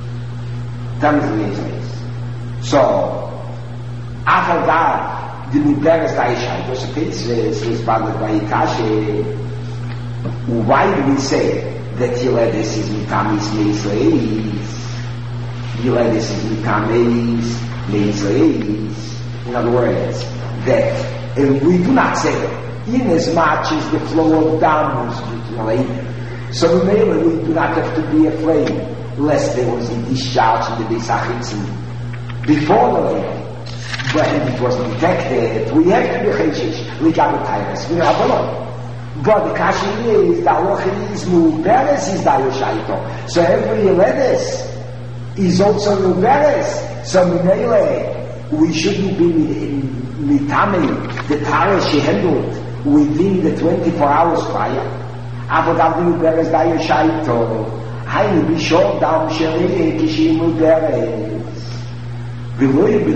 S1: So after that, the Muberes Daishai was a case responded by Ikashe. Why do we say that Yiledis is Mitamis Me'Israelis? Yiledis is Mitamis Me'Israelis. In other words, that we do not say in as much as the flow of dam was due to the lady. So remember, we do not have to be afraid lest there was a discharge in the Besachitzim before the lady. When it was detected, we have to be Chishish, we got the tyrants, we have alone. But the Kashi is, the Alochi is, Muberes is Dayoshaito. So every Yeledis is also Muberes. So Minele, we shouldn't be Mitame, the Tara she handled within the 24 hours prior. Avodav Muberes Dayoshaito. Hainu Bishop Dam Shere Kishim Muberes. The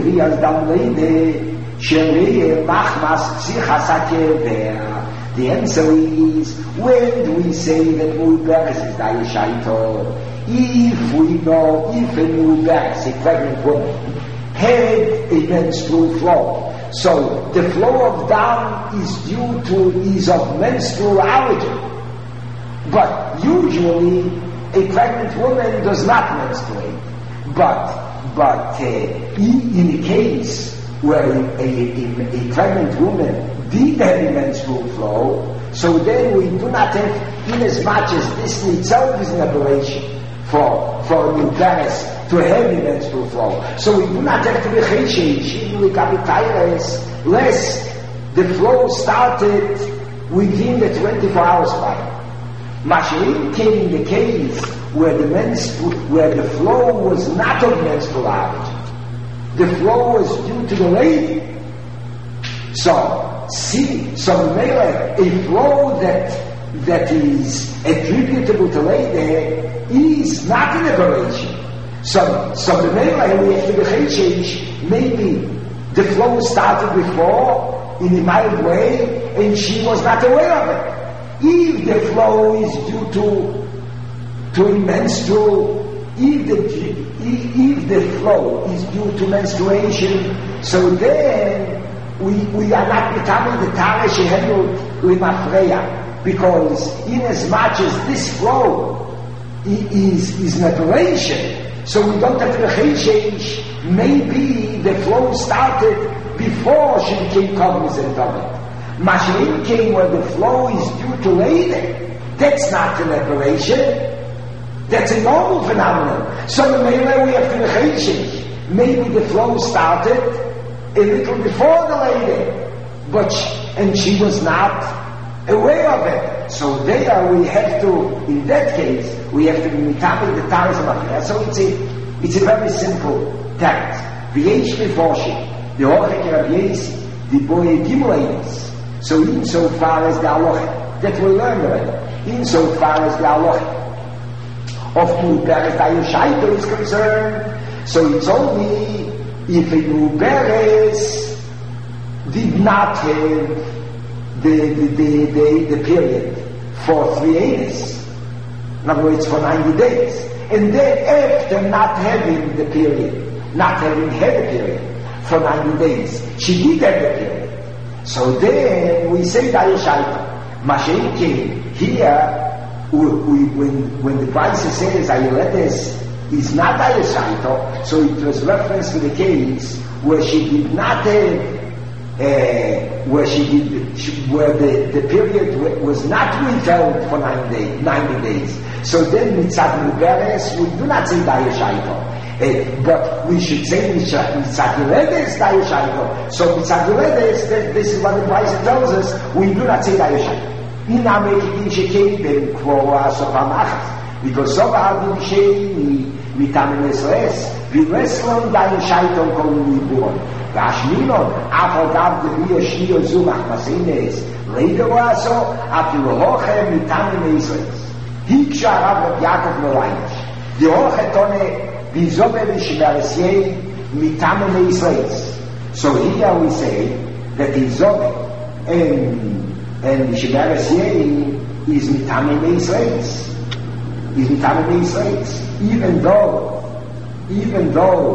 S1: answer is, when do we say that Muberes is Dayoshaito? If we know, if a Muberes, a pregnant woman, had a menstrual flow, so the flow of dam is of menstrual origin. But usually, a pregnant woman does not menstruate. But in a case where a pregnant woman did have a menstrual flow, so then we do not have, in as much as this in itself is an aberration for a Muberes to have a menstrual flow. So we do not have to be Chishish, even with Kabitayres, lest the flow started within the 24 hours prior. Mashiach came in the case where the flow was not of menstrual origin. The flow was due to the lady. So a flow that is attributable to lady is not an aberration. So the Mele, we have to be Chishish, maybe the flow started before in a mild way and she was not aware of it. If the flow is due to menstrual, if the flow is due to menstruation, so then we are not becoming the Tara she handled with Mafreya, because in as much as this flow is an aberration, so we don't have to change. Maybe the flow started before she became cognizant of it. Mashiach came where the flow is due to later. That's not an aberration. That's a normal phenomenon. So maybe we have to change. Maybe the flow started a little before the later. and she was not aware of it. So there we have to, in that case, we have to be mitame the taras of affair. So it's a very simple text. V'yesh meforshim, the Orchek Rav Yesi, the boy Gimleinis. So insofar as the halacha that we learned already, insofar as the halacha of Muberet Ayushaito is concerned, so it's only if a Muberet did not have the period for 3 days, in other words, for 90 days, and then after not having the period, not having had a period for 90 days, she did have the period. So then we say Ayushaito. Mashiach came here. When the Brisa says Ayoledes is not Ayushaito, so it was reference to the case where she did not have, where the period was not withheld for 90 days. So then Mitzad Muberes, we do not say Ayushaito, but we should say Mitzad Yoledes Ayushaito. So Mitzad Yoledes, this is what the Brisa tells us, we do not say Ayushaito. Because so Abim Shei Mitamin Esres, Vivesron Dayushaiton Kolumibur, Rashminon, Afagav the Ria Shio Zumach Masines, Leidoaso, Apiloche Mitamin Esres. Hiksha Rav Yaakov Melainish. The Orchetone Vizobe Vishmeresiei Mitamin Esres. So here we say that Vizobe and Shemarasyei is Mitamim Israelis. Is Mitamim Israelis. Even though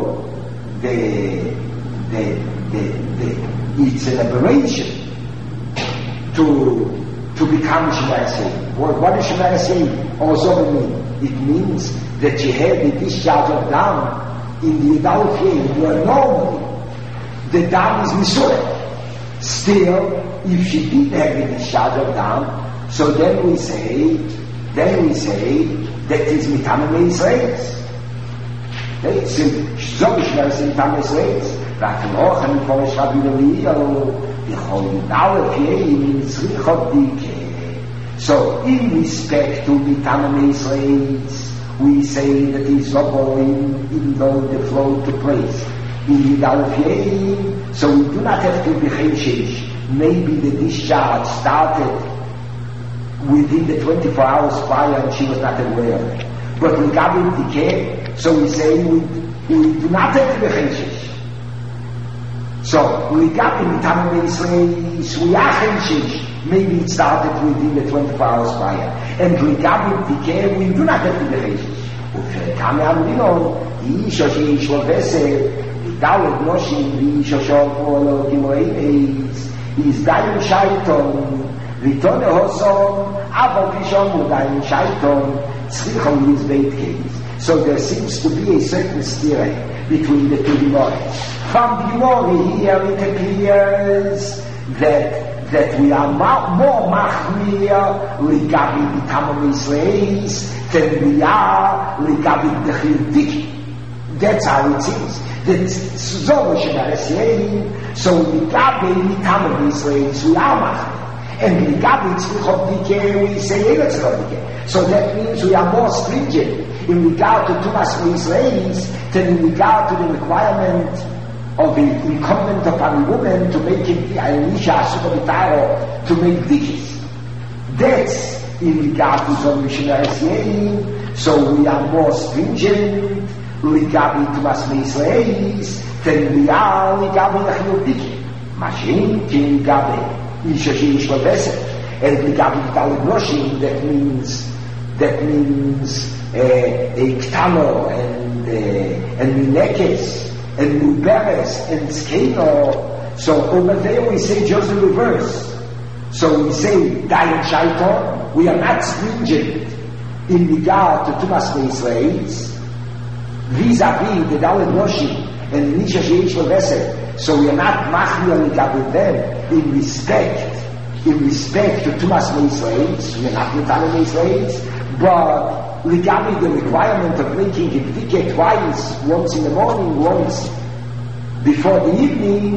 S1: it's an aberration to become Shemarasyei. What does Shemarasyei also mean? It means that you have the discharge of dam in the Yudalfiyei, where normally the dam is Misurah. Still, if she did have the discharge of dam, so then we say that is Mitamim Israelis. So we should say Mitamim Israelis. V'atloch and Korish Rabbi Leviel, B'chol Yudalef Yei Mitzrichot Dike. So in respect to Mitamim Israelis, we say that is Zobo even though the flow took place in Yudalef Yei, so we do not have to be Cheshish. Maybe the discharge started within the 24 hours prior and she was not aware of it. But regarding decay, so we say we do not have to be Cheshish. So regarding Mitamim Israelis, we are Cheshish. Maybe it started within the 24 hours prior. And regarding decay, we do not have to be Cheshish. Dalet Noshim V'Yishosho Polo Gimoenes is Dayan Shaiton V'Tone Hoson Avo Pishon Dayan Shaiton Tzrichon Yizbeit case. So there seems to be a certain steer between the two Gemores. From Gemore here it appears that we are more machmir regarding the Tamam Israelis than we are regarding the Childik. That's how it seems. That's so so we gabe Tamam Israelis we are machmir, and we gabe Tzrichot Dikeh we say Tzrichot Dikeh. So that means we are more stringent in regard to Tumas Israelis than in regard to the requirement of the incumbent upon a woman to make it Aisha Asukabitaro to make dikis. That's in regard to some missionaries. So we are more stringent regarding to us Israelis than we are regarding Achil Diki. Mashin King Gabe Ishashi Ishmaveset and regarding Talib Noshim that means a Ktano and Minekes and Muberes and Skeno. So over there we say just the reverse. So we say Dayan Shaiton, we are not stringent in regard to Tumas Israelis vis-a-vis the Dalet Noshim and Nisha Sheish Leveset. So we are not machmir with them in respect to Tumas Israelis. We are not Mitalim Israelis, but regarding the requirement of making it twice, once in the morning, once before the evening,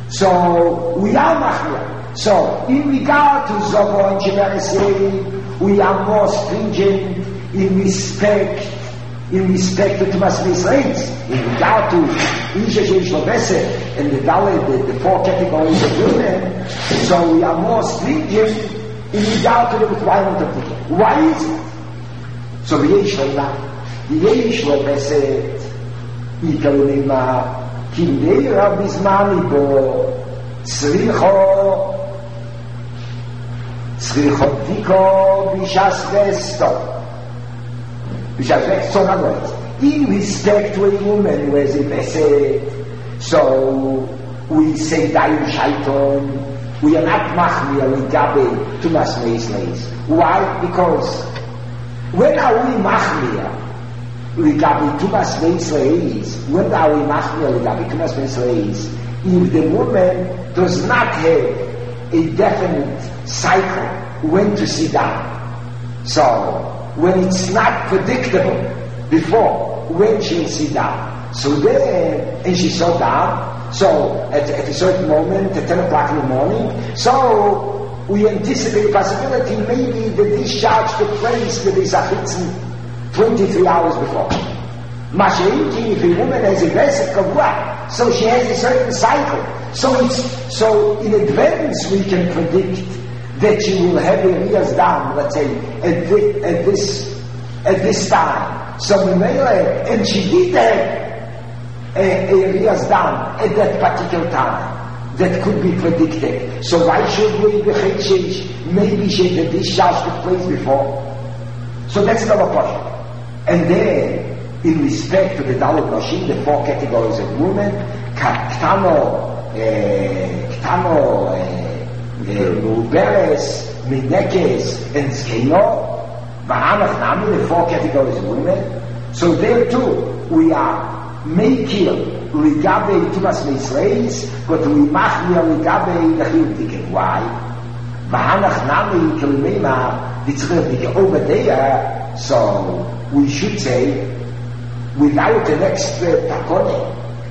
S1: So we are machmir. So in regard to Zobo and Shemeres, we are more stringent in respect to Tumas Israelis. In regard to Isha Sheish Lovesed and the Dalet, the four categories of women, so we are more stringent in regard to the requirement of Dikeh. Why is it? So the Yesh Lovesed, Ikalunima, Kindeira Bismani Bo, Sricho Diko Bishas Vesto. In other words, in respect to a woman who has a Vesed, so we say Dayu Shaiton, we are not Machmir, we Gabe to Masmeisleis. Why? Because when are we Machmir? We Gabe to Masmeisleis. When are we Machmir? We Gabe to Masmeisleis. If the woman does not have a definite cycle when to sit down. So, when it's not predictable before when she'll sit down. So then, and she sat down, so at a certain moment, at 10 o'clock in the morning, so we anticipate the possibility maybe the discharge took place with this achitzen 23 hours before. Masha'inki, if a woman has a vesed kavua, so she has a certain cycle. So in advance we can predict that she will have her ears down, let's say, at this time. So and she did have her ears down at that particular time. That could be predicted. So why should we be change? Maybe the discharge took place before. So that's another question. And then, in respect to the Dalet Noshim, the four categories of women, Ktano, Muberes, Minekes, and Skeno, Ba'anach Nami, the four categories of women. So there too, we are Meikir, Ligabe Tumas Meisreis, but we Machmir Ligabe Dachil Dike. Why? Ba'anach Nami, Kilmema, Ditzrel Dike, over there, so we should say, without an expert takone,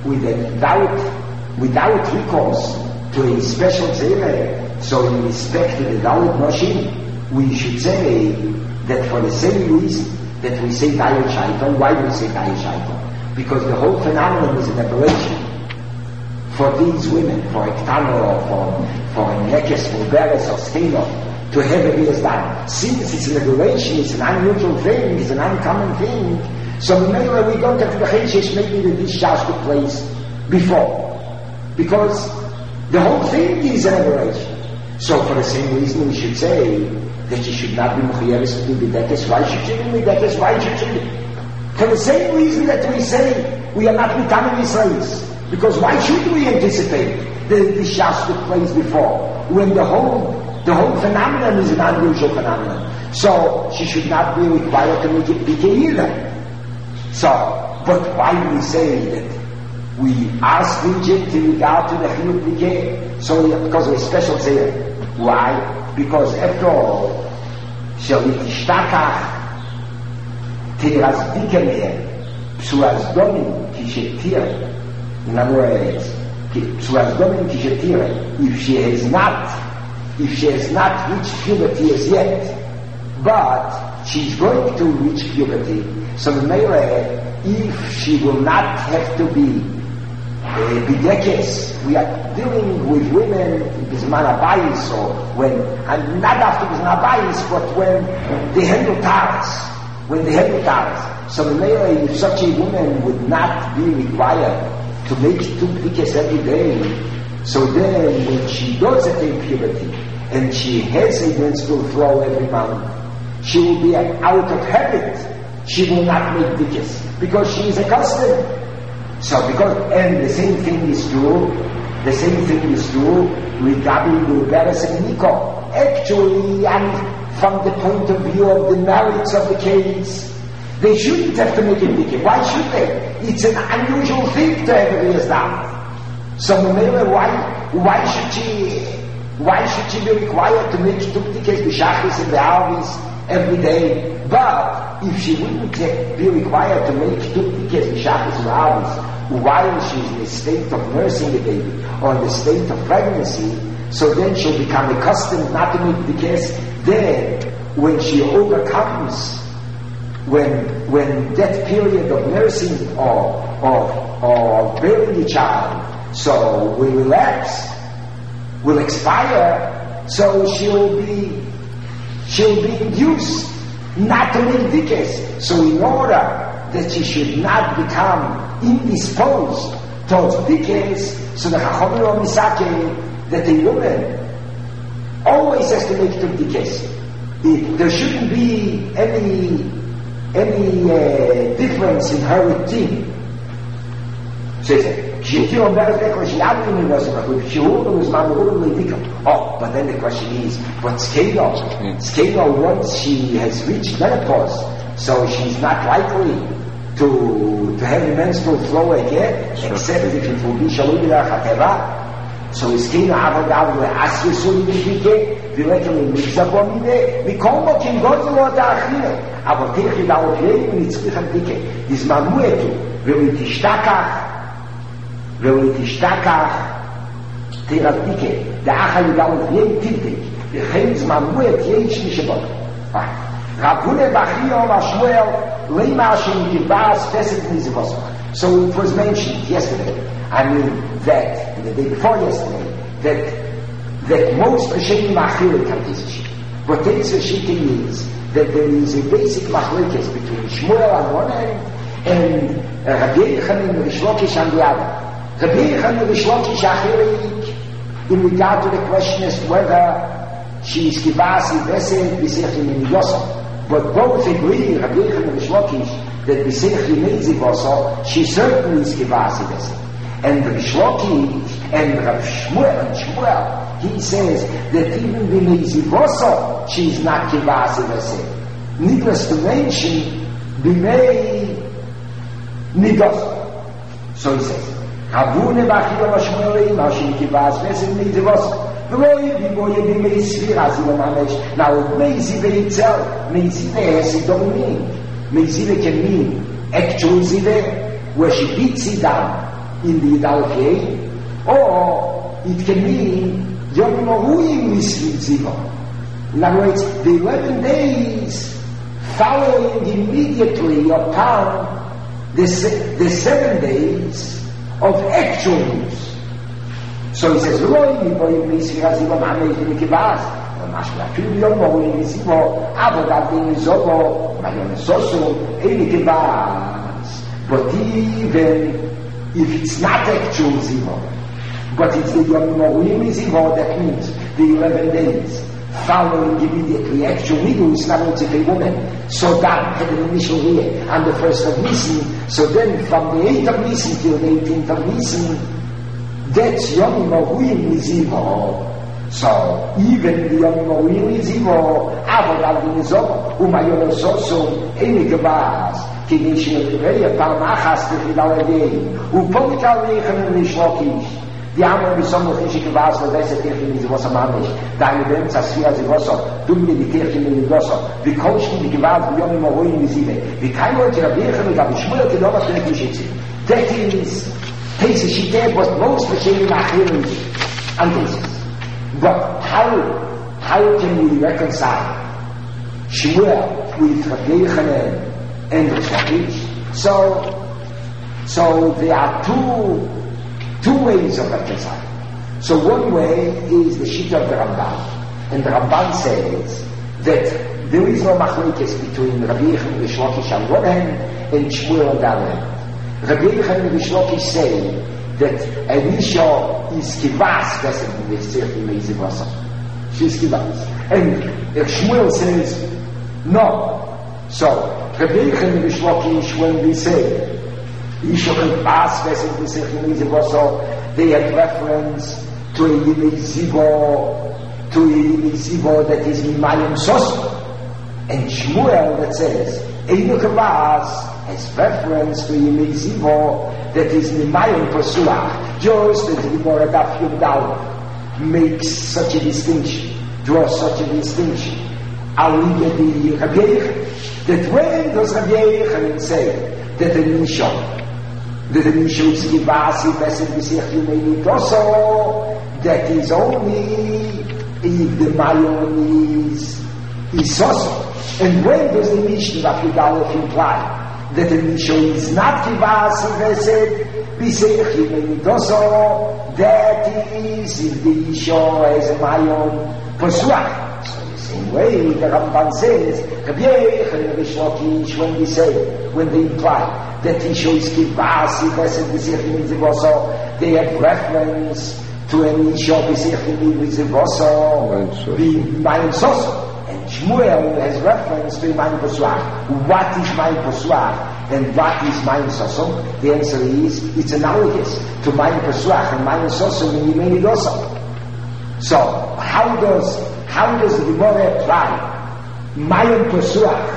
S1: without recourse to a special zere, so in respect to the Dalet Noshim, we should say that for the same reason that we say Dalet Shaiton. Why do we say Dalet Shaiton? Because the whole phenomenon is an aberration for these women, for Ektano, for Nekes, for Beres, or Skeno, to have a ears down. Since it's an aberration, it's an unusual thing, it's an uncommon thing, so maybe we don't have the Cheshesh, maybe the discharge took place before. Because the whole thing is an aberration. So for the same reason we should say that she should not be Mechuyeres to be Bidekes. Why should she be Bidekes? Why should she be? For the same reason that we say we are not becoming Israelis. Because why should we anticipate that the discharge took place before? When the whole phenomenon is an unusual phenomenon. So she should not be required to make it Bike either. So, but why do we say that we are stringent in regard to the Chiluk Bike? So because of a special zeh. Why? Because after all, Shelikishtakach Teras Bike Mehem Psuaz Domin Kishetir. In other words, Psuaz Domin Kishetir, if she has not reached puberty as yet, but she's going to reach puberty, so the Meireh, if she will not have to be Bidekes, we are dealing with women in Bizman Abayis, or when, and not after Bizman Abayis, but when they handle Taras. So the Meireh, if such a woman would not be required to make two Bidekes every day, so then when she does attain puberty, and she has a menstrual flow every month, she will be out of habit. She will not make Bidekes, because she is accustomed. So and the same thing is true regarding Beres and Nico. Actually, and from the point of view of the merits of the case, they shouldn't have to make a Bidekes. Why should they? It's an unusual thing to have a ears down. So why should she be required to make two Bidekes, B'Shachris and B'Arvis, every day. But if she wouldn't be required to make duplicate Shabbos Rabbis while she's in a state of nursing a baby or in the state of pregnancy, so then she'll become accustomed not to make the case. Then, when she overcomes, when that period of nursing or bearing the child, so will relapse, will expire, so she'll be induced not to make the case. So in order that she should not become indisposed towards the case, so the Chachamim or Misake, that the woman always has to make the case. There shouldn't be any difference in her routine. So but then the question is, but Skeno, once she has reached menopause, so she's not likely to have a menstrual flow again, except if it will be Shalom Hateva. So Skeno Avadav Asya Solidike, Vilekim Mizabomide, Mikomo Kim Godzilla Dachine, aber Techi Daoklei, Mitzricham Dike, this Mamuetu, will it istakach, Teradike, the Achal Daoklei Tiltik, the Hems Mamuet Yesh Nishabot. Rabune Bachio Mashmuel, Leimashim Kibas, Feset Nizivos. So it was mentioned yesterday, that the day before yesterday, that most Rishonim Achilik are this issue. What takes Rishike is that there is a basic machlokes between Shmuel on one hand and Rabbi Yochanan and Rish Lakish on the other. Rabbi Yochanan and Rish Lakish Achilik in regard to the question as to whether she is Kivasi Vesel B'Sechim and Yosef. But both agree, Rabbi Yochanan and Rish Lakish, that B'Sechim Mezivoso, she certainly is Kivasi Vesel. And Rish Lakish and Rav Shmuel, he says that even the Mezivoso, she is not Kivasi Vesel. Needless to mention, B'mei Nidos. So he says, Havune Bachio Mashmuelei, Mashim Kivasi Vesel Mezivoso. Now, Mezive itself, Mezive has a domain. Mezive can mean actual zive, where she beats it down in the Yidalkei, or it can mean Yom Mohuim Misvit Ziva. In other words, the 11 days following immediately upon the 7 days of actual news. So he says, Loi Miboim Misvit Ziva Ma'amei Mikibaz. Mashmatu Yom Mohuim Ziva, Avodat Zobo, Mayon Sosu, Mikibaz. But even if it's not actual Ziva, but it's the Yom Mohuim Ziva, that means the 11 days following immediately actual Nidu is not only a woman. So Dan had an initial year on the 1st of Nisan. So then from the 8th of Nisan till the 18th of Nisan, that's Yom Mohuim Ziva. So even the Yom Mohuim Ziva, Avodah V'Nizov, Umayon Sosu, Enikabaz, Kinishin Reya, Parmachas, Techidaladei, Uponikal Rechen and Rish Lakish. Die haben wir so noch nicht gewusst, weil diese Kirche in die Wasser machen nicht. Da in dem Zasfia sie Wasser, dumm die Kirche in die Wasser. Wie kommst du die gewusst, wie Yom Mohuim wie sie? Wie kein Leute der Kirche mit der Schmule die noch nicht geschickt. That is, this she did was most Rishonim Achilim and this. But how can we reconcile Shmuel with Rabbi Yochanan and Rish Lakish? So there are two ways of reconciling. So one way is the Shita of the Ramban. And the Ramban says that there is no machlokes between Rabbi Yochanan and Rish Lakish on one hand and Shmuel on the other hand. Rabbi Yochanan and Rish Lakish say that Elisha is Kivas Vesel B'Sechim Meizivasa. She's Kivas. And Shmuel says no. So Rabbi Yochanan and Rish Lakish, when we say Isha Kivas Vesel B'Sechim Meizivasa, they have reference to a Yimizivo that is Mimayim Sosu. And Shmuel that says Einu Kivas has reference to Yimizivo that is Mimayim Pasuach. Just as the Gemara Daf Yudal makes such a distinction, draws such a distinction Aliyah the Rabbi Yochanan. That when does Rabbi Yochanan say that the Nisho is Givasi Besed B'Sich Yumei Nidoso, that is only if the Mayon is Soso. And when does the Mishnah of Yudalef imply that the Nisho is not Givasi Besed B'Sich Yumei Nidoso? That is if the Nisho has a Mayon Posuach. Same way the Ramban says, Rabbi Yochanan and Rish Lakish, when they imply that Isho is Kivasi, Besed B'Sich Yumei, they have reference to an Isho B'Sich Yumei, the Mayon Soso. And Shmuel has reference to Mayon Posuach. What is Mayon Posuach and what is Mayon Soso? The answer is, it's analogous to Mayon Posuach and Mayon Soso in Yumei Nidoso. So, how does the Gemara apply Mayon Posuach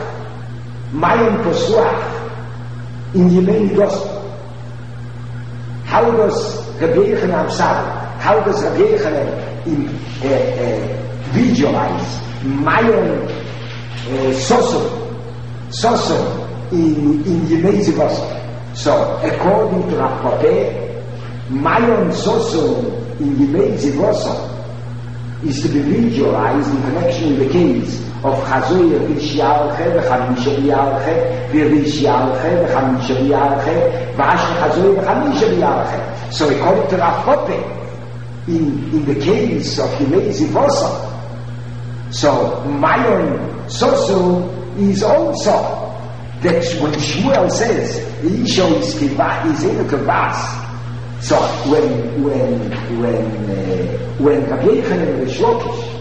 S1: in Yemei Nidoso? How does Rabbi Yochanan how does Rabbi Yochanan visualize Mayon Soso in Yemei Nidoso? So, according to Rav Papa, Mayon Soso in Yemei Nidoso is to be visualized in connection with the case of Chazoyer Rishyalche, V'chamisha B'yalche, V'rishyalche, V'chamisha B'yalche, V'asher Chazoyer V'chamisha B'yalche. So according to Rav Papa, in the case of Yemei Zivosa, so Mayon Soso is also that when Shmuel says the Isho is in a Kavas. So when Rabbi Yochanan and Rish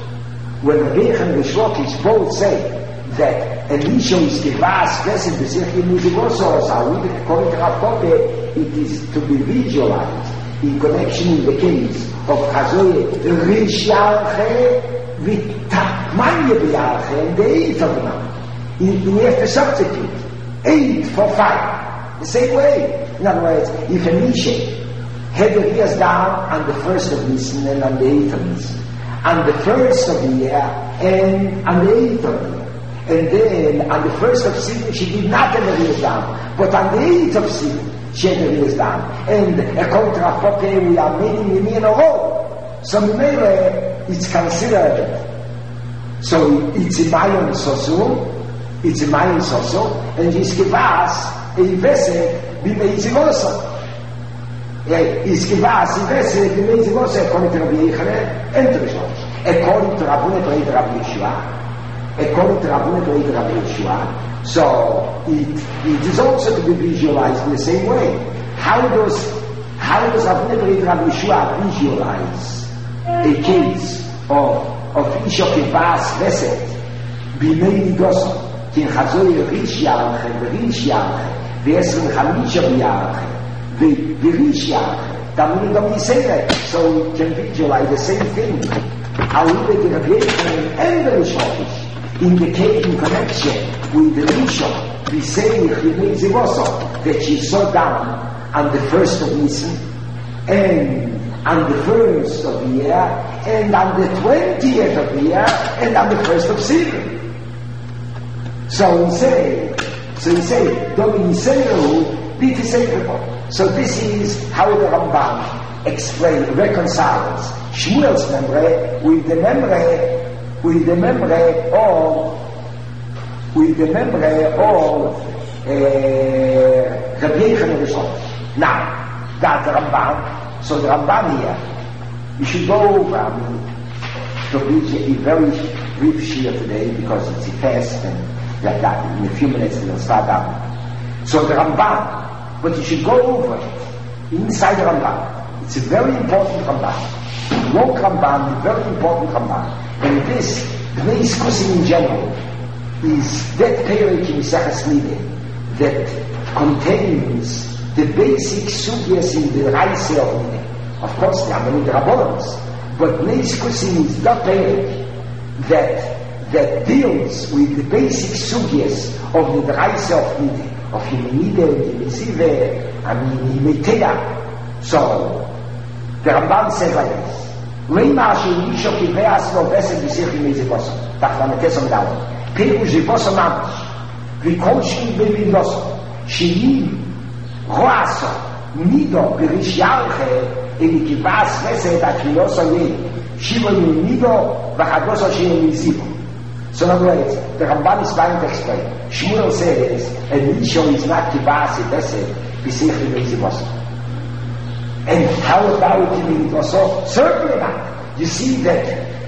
S1: Lakish both say that an Isho is Kivas, Besed B'Sich Yumei, so according to Rav Papa, it is to be visualized in connection with the case of Chazoye Rishyalche V'Tachmanya B'Yalche, and the 8 of them. We have to substitute 8 for 5. The same way. In other words, if an Isho had the years down on the 1st of Nisan and on the 8th of Nisan, on the 1st of the year and on the 8th of the year. And then on the 1st of Sivan she did not have the years down, but on the 8th of Sivan she had the years down. And according to Rav Papa, we are making Yemi in a row. So Mimele, it's considered, so it's a Mayon Soso, and it's Kivas, a Vesed, B'Mei Zivosa. Is Kivas, Vesed, B'Mei Zivosa, according to Rabbi Yochanan and to Rish Lakish. According to Rabbi Yeshua, so it is also to be visualized in the same way. How does Rabbi Yeshua visualize a case of Isho Kivas Vesed B'Mei Nidoso Kin Chazoyer Rish Yalche V'Esrim Chamisha B'Yalche V'Rish Yalche Tamim Dom Yisere, so we can visualize the same thing. How we the Rabbi Yochanan and the Rish Lakish indicating connection with the Risha, we say that she saw down on the 1st of Nisan and on the 1st of the year and on the 20th of the year and on the 1st of Sivan. So we say, so this is how the Ramban reconciles Shmuel's memory with the memory of Rabbi Yochanan Rish Lakish. Now, that's the Ramban. So the Ramban here, we should go over to reach a very brief shir today because it's a fast and like that. In a few minutes we'll start out. So the Ramban, but you should go over it inside the Ramban. It's a very important Ramban. Long Ramban, very important Ramban. And this, Bnei Yiskusim in general, is that Perek in Mesechus Nideh that contains the basic sugyas in the Raise of Nideh. Of course, there are many Drabbonans, but Bnei Yiskusim is the Perek that deals with the basic sugyas of the Raise of Nideh, of Yemenide, Yemezive, Yemeteya. So, the Ramban says like this. Leima sheisho kiveas lo vesed b'sich imezivosam. Tachlamekesam dal. Pirush zivosam mamish. V'kolshin b'midosom. Sheim roaso. Nido b'rish yalche. Eli kivas vesed akiloso yei. Shiva nido v'chadoso sheim izivo. So in other words, the Ramban is trying to explain. Shmuel says, Elisha is not kivas vesed b'sich imezivosam. And how about Imezivosam? Certainly not. You see that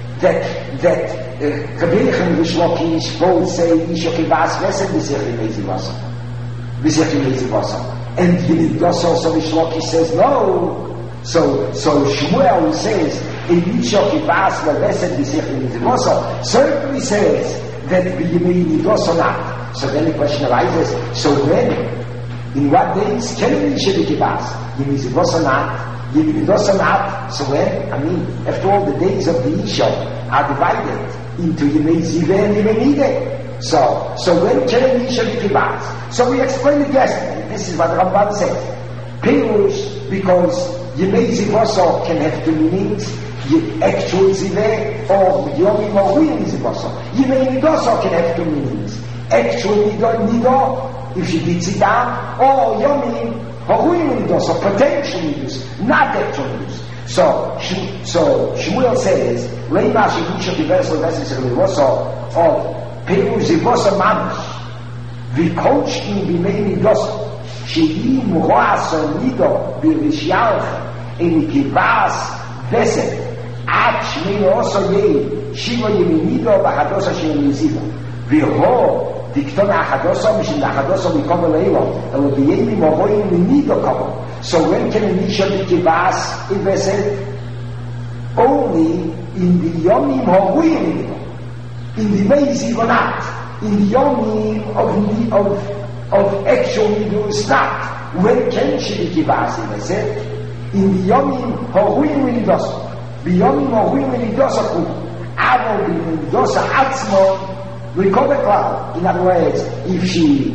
S1: Rebbeinu and Rish Lakish both say Isha Kivas Vesed B'sich Imezivosam. And Imezivosam, so Rish Lakish says no. So Shmuel says Isha Kivas Vesed B'sich Imezivosam certainly says that Imezivosam not. So then the question arises, so when, in what days can Isha be Kivas? Imezivosam not. So when, after all, the days of the Isha are divided into Yemezive and Yemenide. So when can Isha be Kivas? So we explained it yesterday. This is what Ramban says. Pirush, because Yemezivosam can have two meanings, actual Zive or Yomim or Yemezivosam. Yemenidosam can have two meanings, actual Nido, if she beats it down, or Yomim, or potential use, not actual use. So Shmuel says, Leima sheisha kiveas lo vesed b'sich imezivosam of Pirush zivosam mamish v'kolshkin b'midosom sheim roaso nido b'rish yalche eli kivas vesed ad shmei oso yei shiva yeminido v'chadoso sheim izivo v'ho Diktona Achadosom, Mishim Achadosom, we come Leilo, and will be Yemi Mohoim, we need to come. So when can a Nisha be Kivas invested? Only in the Yomim Hohuim, in the Meiziv or not, in the Yomim of actual Nidus not. When can she be Kivas invested? In the Yomim Hohuim Nidosa. The Yomim Hohuim Nidosa Kud. Avo Nidosa Atzmo. We call it cloud. In other words, if she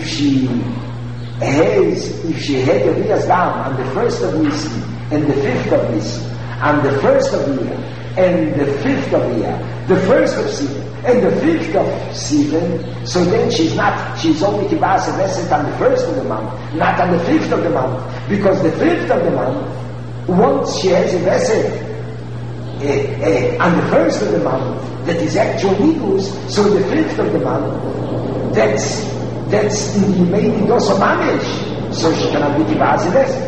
S1: had the years down on the 1st of Nisan and the 5th of Nisan, on the 1st of the year and the 5th of the year, the 1st of Sivan and the 5th of Sivan, so then she's only Kivas vesed on the 1st of the month, not on the 5th of the month, because the 5th of the month, once she has a vesed on the 1st of the month, that is actual Nidus, so the 5th of the month, that's in the main Dosa Mamish, so she cannot be Kivas vesed.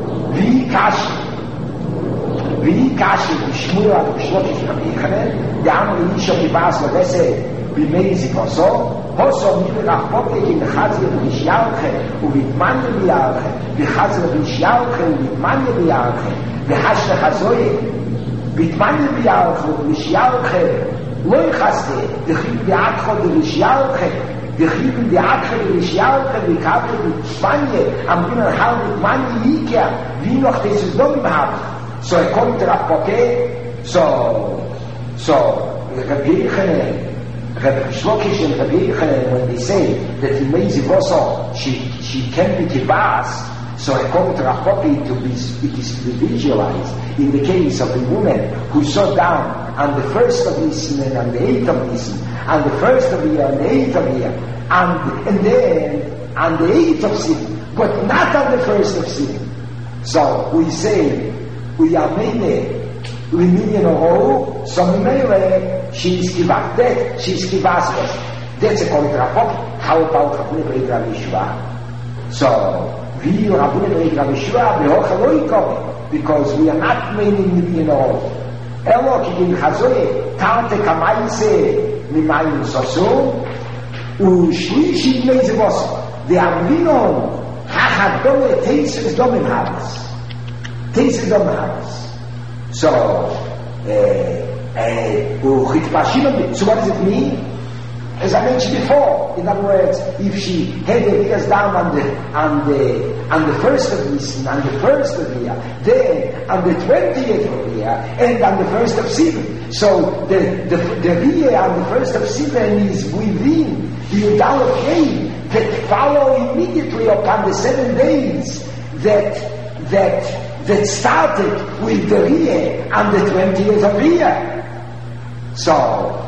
S1: V'ikashi, Shmuel, Shlokish, Rabbi Yechanan, Ya'amar Isha Kivas vesed b'Imezivosam, Hoso Milach Popek in the Chazir B'Ish Yalche, u'v'itmanya b'Yalche, v'Chazir B'Ish Yalche, u'v'itmanya b'Yalche, v'Hashta Chazoye, v'itmanya b'Yalche, u'v'Ish Yalche, lo yichaste, d'chiv b'Atcho d'Ish Yalche, d'chiv b'Atcho d'Ish Yalche, v'Kavle b'Itmanya, amrin al-Hal v'itmanya yikya, v'inoch tesis domim hab. So according to Rav Popek, so Rabbi Yechanan, Rabbi Shlokish and Rabbi Yechanan, when they say that Imezivosam, she can be Kivas, so according to Rav Popek, it is to be visualized in the case of a woman who sat down on the 1st of Nisan and on the 8th of Nisan, on the 1st of the year and the 8th of the year, and then on the 8th of Sivan, but not on the 1st of Sivan. So we say, we are made Liminian Oho, so she is Kivas, she is Kivas. That's according to Rav Popek. How about Rabbi Rav Yeshua? So, we Rabbi Rav Yeshua, because we are not made Liminian Oho. Elo Kivin Chazoye, Tante Kamaise, Mimayim Sosu, Ushlishi Imezivosam, the Amrinon, Hachadole, Tesis Domin Habas. Tesis Domin Habas. So what does it mean? As I mentioned before, in other words, if she had the years down on the 1st of Nisan, on the 1st of the year, then on the 20th of the year, and on the 1st of Sivan. So the year on the 1st of Sivan is within the Yudalef Yei that follow immediately upon the 7 days that that started with the Riyah on the 20th of Riyah. So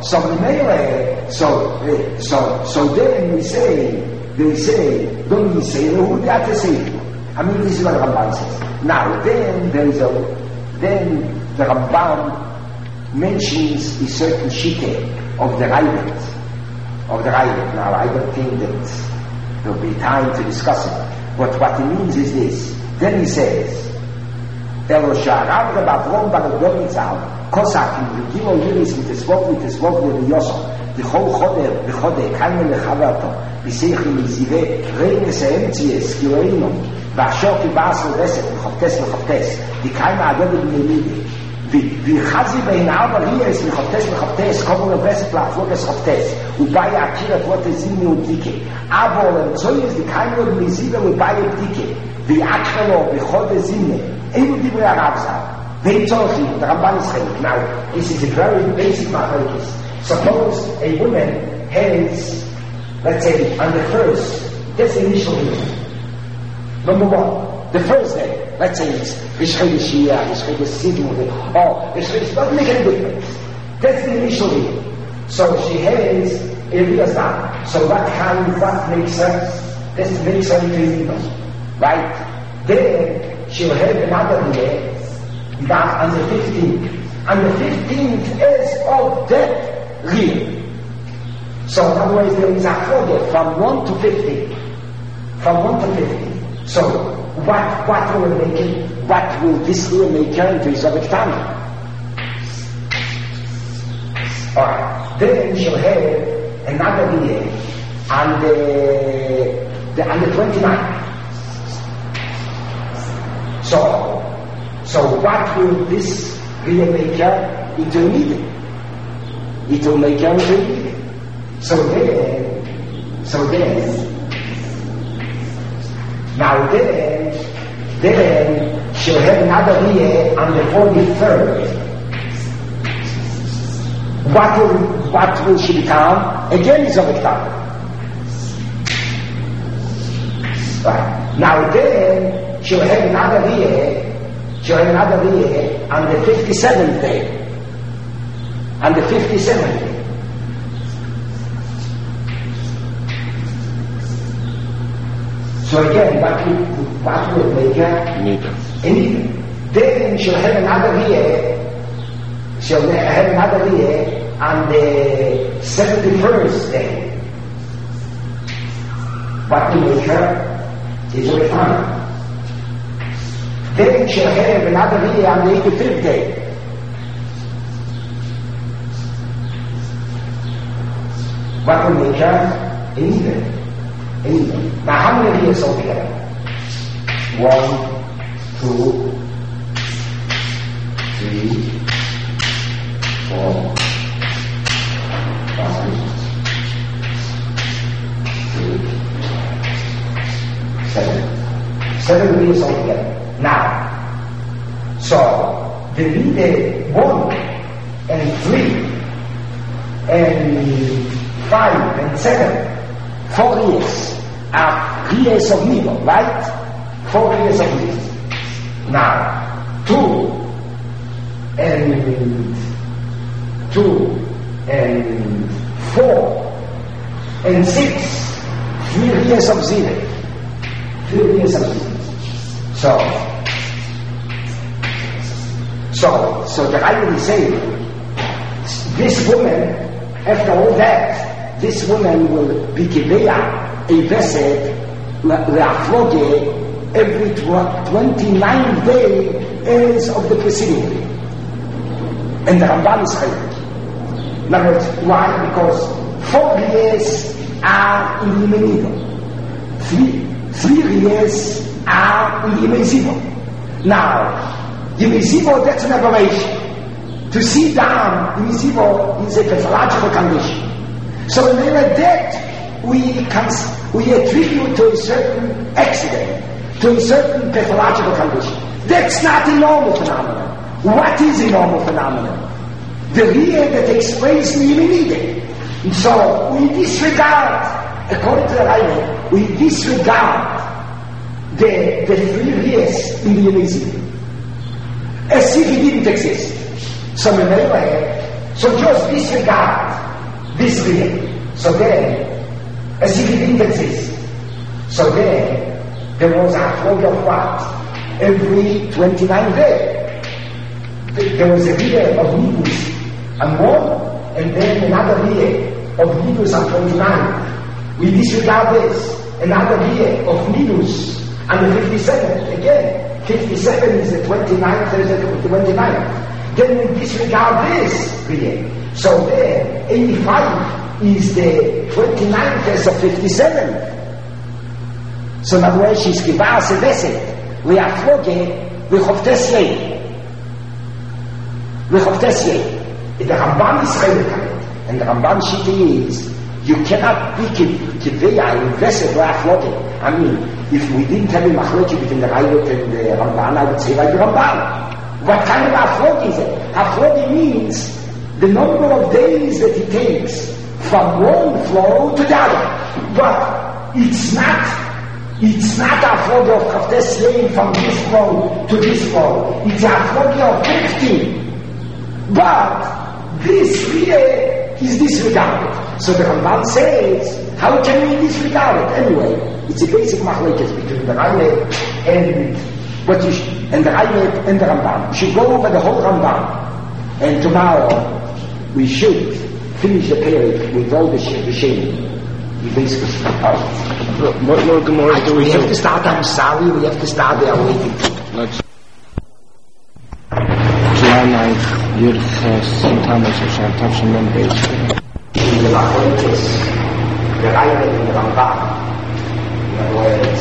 S1: then we say, they say, don't we say, who they have to say? I mean, this is what the Ramban says. Now, then the Ramban mentions a certain shite of the Ravid. Now, I don't think that there'll be time to discuss it. But what it means is this. Then he says, Kosakim, Gilo Yiris, with the Svog, with the Yosef, the whole Choder, Kaimel Lechaverto, Bisechim, Zive, Reines, Emtzies, Kiloino, Vashoki, Basel, Reset, Mechoftes, the Kaima Adobid Melide, the Chazi Bein Alba Riyas, Mechoftes, Komol Reset, Lafloges, Choftes, Ubaya Akira, Twote Zimni Udike, Abol, and Zoyes, the Kaima of Miziva, Ubaya Udike, the Akelo, the Chode Zimne, Ebu Dibre Arabza. They told him, the Ramban is saying, now, this is a very basic matter. Suppose a woman has, let's say, on the first, that's the initial day. Number one, the first day, let's say it's Rishchei Shia, Rishchei Sidmu, or Rishchei, doesn't make any difference. That's the initial day. So she has a real time. So what makes her? This makes her illegal. Right? Then she'll have another day. That on the 15th. On the 15th is of that real. So in other words, there is a order from 1 to 15. From 1 to 15. So what will make it? What will this real make her into Yisavik Tana? Alright. Then she'll have another year on the 29th. So what will this really make her intermediate? It will make her intermediate. So then she'll have another year on the 43rd. What will she become? Again, is a victim. Right. Now then she'll have another year. She'll have another year on the 57th day. On the 57th day. So again, what will make her? Neither. Then she'll have another year. She'll have another year on the 71st day. What will make her is a retirement. Then she'll have another year on the 85th day. What will make her? Even. Now how many years altogether? 1, 2, 3, 4, 5, 6, 7 years altogether. Now, so the needed 1 and 3 and 5 and 7, 4 years are years of Nibo, right? 4 years of Nibo. Now, 2 and 4 and 6, 3 years of Zine. 3 years of Zine. So the Rambam is saying, this woman, after all that, this woman will be Kibeya, a vessel, Le'afloge, every 29th day as of the preceding day. And the Ramban is chaylik. In other words, why? Because 4 years are in the Yemenido. 3 years are in the Yemezibo. Now, Yemezibo, that's an aberration. To see down, Yemezibo is a pathological condition. So in like that, we attribute to a certain accident, to a certain pathological condition. That's not a normal phenomenon. What is a normal phenomenon? The real that takes place in the Yemenide. And so we disregard, according to the Rambam, we disregard the 3 years in the Yemenide. as if he didn't exist. So just disregard this real. So then, as if he didn't exist. So then, there was a flood of what? Every 29 days. There was a year of Nidus and 1, and then another year of Nidus and 29. We disregard this. Another year of Nidus and the 57. Again, 57 is the 29th, Thursday the 29th. Then we disregard this year. So then, 85 is the 29th as of 57. So in other words, she's Kibas a Veset. We are flogging, we have Tessie. We have Tessie. The Ramban is Chaylekan. And the Ramban Shiti is, you cannot be Kiveya in Veset we are flogging. I mean, if we didn't have a Machlokes between the Rayot and the Ramban, I would say like the Ramban. What kind of Aflog is it? Aflog means the number of days that it takes from one flow to the other. But it's not a flow of Kaftes Yein from this flow to this flow. It's a flow of 15. But this year is disregarded. So the Ramban says, how can we disregard it? Anyway, it's a basic machlokes between the Rayot and the Rayot and the Ramban. We should go over the whole Ramban. And tomorrow we should finish the period with all the Shem. We basically start.
S2: What more Gemara do we
S1: have to start, I'm sorry, we have to start, they are waiting.
S2: July 9th, Yud Ches, Thomas, Hashem, Tavshin Mem Beis.
S1: The machlokes, the Rayot and the Ramban. In other words,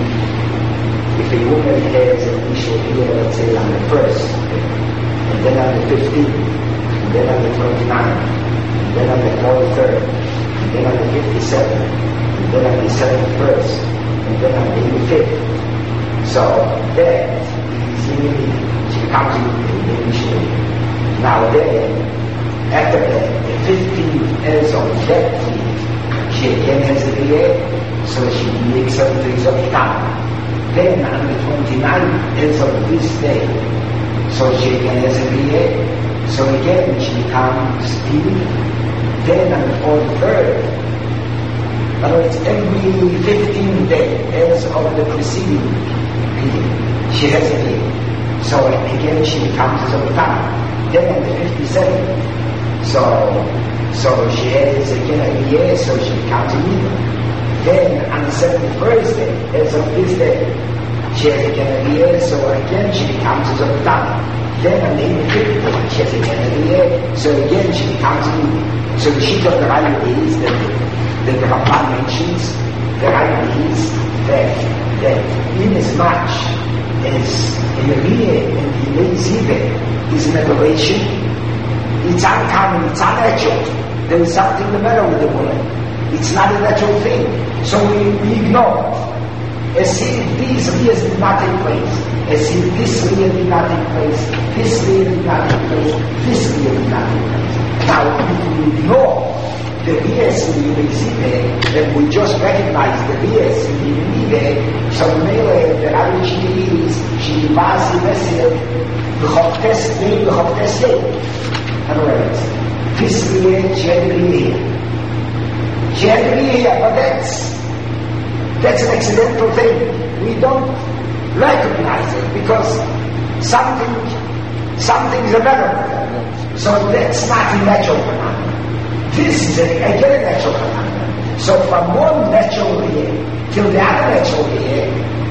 S1: if a woman has an initial year, let's say on the 1st, and then on the 15th, and then on the 29th, and then on the 43rd, and then on the 57th, and then on the 71st, and then on the 85th. So that is really, she comes in the initial year. Now then, after that, the 15th as of that year, she again has a year, so she makes 7 days of time. Then on the 29th as of this day, so she again has a year, so again she becomes Stevie. Then on the 43rd, in other words, every 15 days as of the preceding period, she has a year. So again she becomes as of time. Then on the 57th, so she has again a year, so she becomes a year. Then on the 71st day, as of this day, she has again a year, so again she becomes as of time. Then on the 85th day, she has again a year, so again she becomes a year. So the sheet of the Rayot is that the Ramban mentions, the Rayot is that in as much as in the year and the Zive is an aberration, it's uncommon, it's unnatural. There is something the matter with the woman. It's not a natural thing. So we ignore it. As if these years did not take place. As if this year did not take place. This year did not take place. This year did not take place. Now, if we ignore the years in the Zive, and we just recognize the years in the Nive, so Mele, the average is, she divides the message, the Choftes Yein. In other words, this year, she had a year. She had a year, but that's an accidental thing. We don't recognize it because something's a matter. So that's not a natural phenomenon. This is again a natural phenomenon. So from one natural year till the other natural year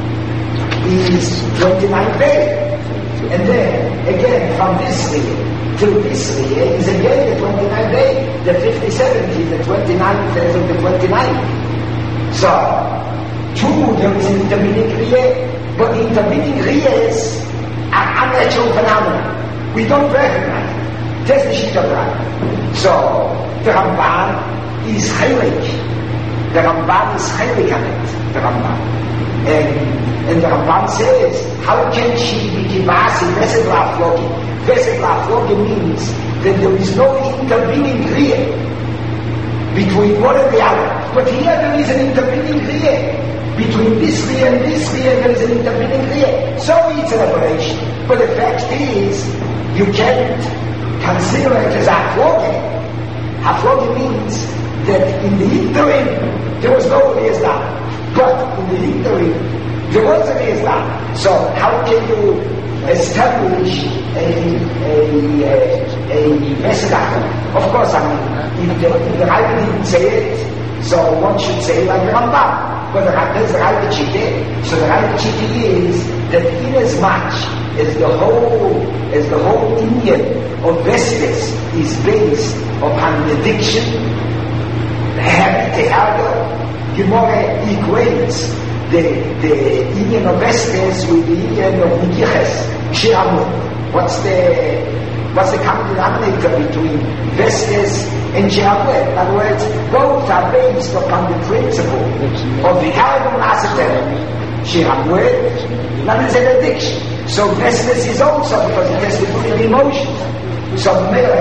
S1: is 29 days. And then again from this year till this year is again the 29th day, the 57th is the 29th days of the 29th. So, true, there is an intervening year, but the intervening years are unnatural phenomena. We don't recognize it. That's the sheet of life. So, the Ramban is heilig. The Ramban is heilig on it, the Ramban. And the Ramban says, how can she be kibasi vesed la'aflogi? Vesed la'aflogi means that there is no intervening year between one and the other. But here there is an intervening year. between this Riyah and this Riyah, there is an intervening Riyah. So it's an aberration. But the fact is, you can't consider it as Hafloge. Hafloge means that in the interim, there was no Riyah. But in the interim, there was a Riyah. So how can you establish a Mesedach? Of course, I mean, if the Rebbe didn't say it, so one should say like the Rambam. But there's the Rebbe Chite. So the Rebbe Chite is that in as much as the whole Indian of Vestas is based upon the addiction, the habit, the ergo, Gemara equates the Indian of Vestas with the Indian of Nikiches, She'amud. What's the common denominator between Vestas and She'amud? In other words, both are based upon the principle of the ergo Nasatel. She'amud, that is an addiction. So Vestas is also because it has to do with emotions. So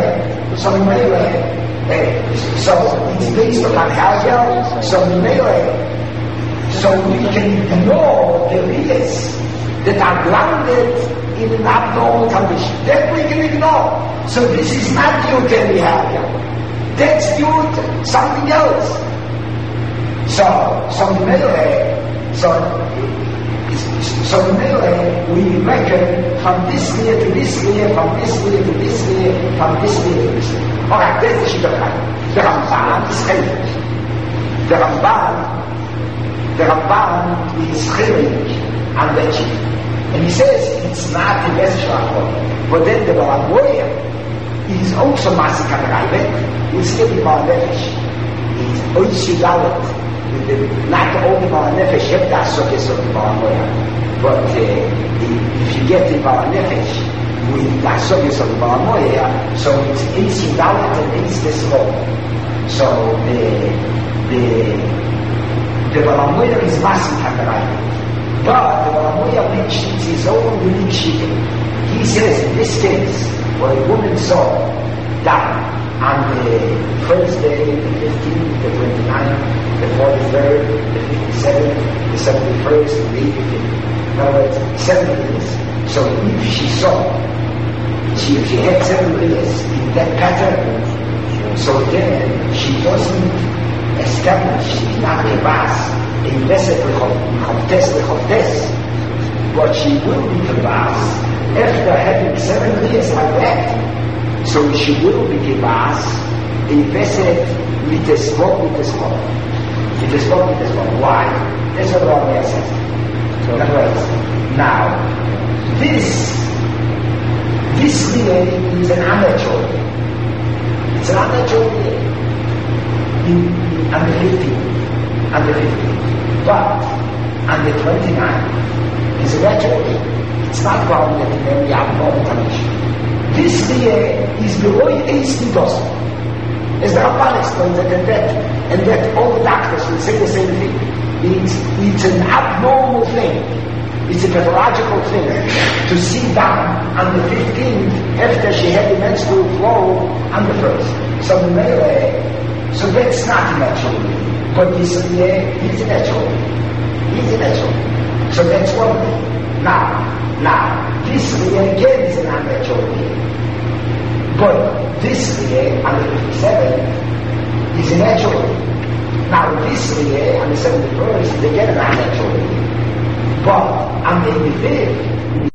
S1: it's based upon ergo. So we can ignore the riyahs that are grounded in an abnormal condition. That we can ignore. So this is not due to any behavior. That's due to something else. So we reckon from this year to this year, from this year to this year, from this year to this year. Alright, that's the Shidduch. The Ramban is chilek. The Ramban is chilek on that sheet. And he says it's not the best shot. But then the Baal is also Masik on the Rebbe. It's still the Baal Nefesh. It's Oishidalet. Not only Baal Nefesh, you have to associate with the Baal But if you get the Baal Nefesh with the associate of the Baal so it's Oishidalet and Oishidalet. So the Baal is Masik on the Rebbe. But the Balamoya mentions his own unique shitting. He says in this case, where a woman saw that on the first day, the 15th, the 29th, the 43rd, the 57th, the 71st, the 85th. In other words, 7 days. So if she saw, if she had 7 days in that pattern, so then she doesn't establish, she's not a boss. Invested but she will be kibas after having 7 years like that. So she will be kibas invested with the spot. Why? That's what Rambam says. So in other words, now this really is an amateur. It's an amateur on the 15th. But on the 29th, it's a natural. It's not problem that in every abnormal condition. This year is below 80 dozen. As the Ramban explains it, and that all the doctors will say the same thing. It's an abnormal thing. It's a pathological thing to sit down on the 15th after she had the menstrual flow on the 1st. So that's not natural. But this year is natural. So that's one thing. Now, this year again is an unnatural year. But this year on the 57th is a natural year. Now, this year on the 71st is again an unnatural year. But on the 85th,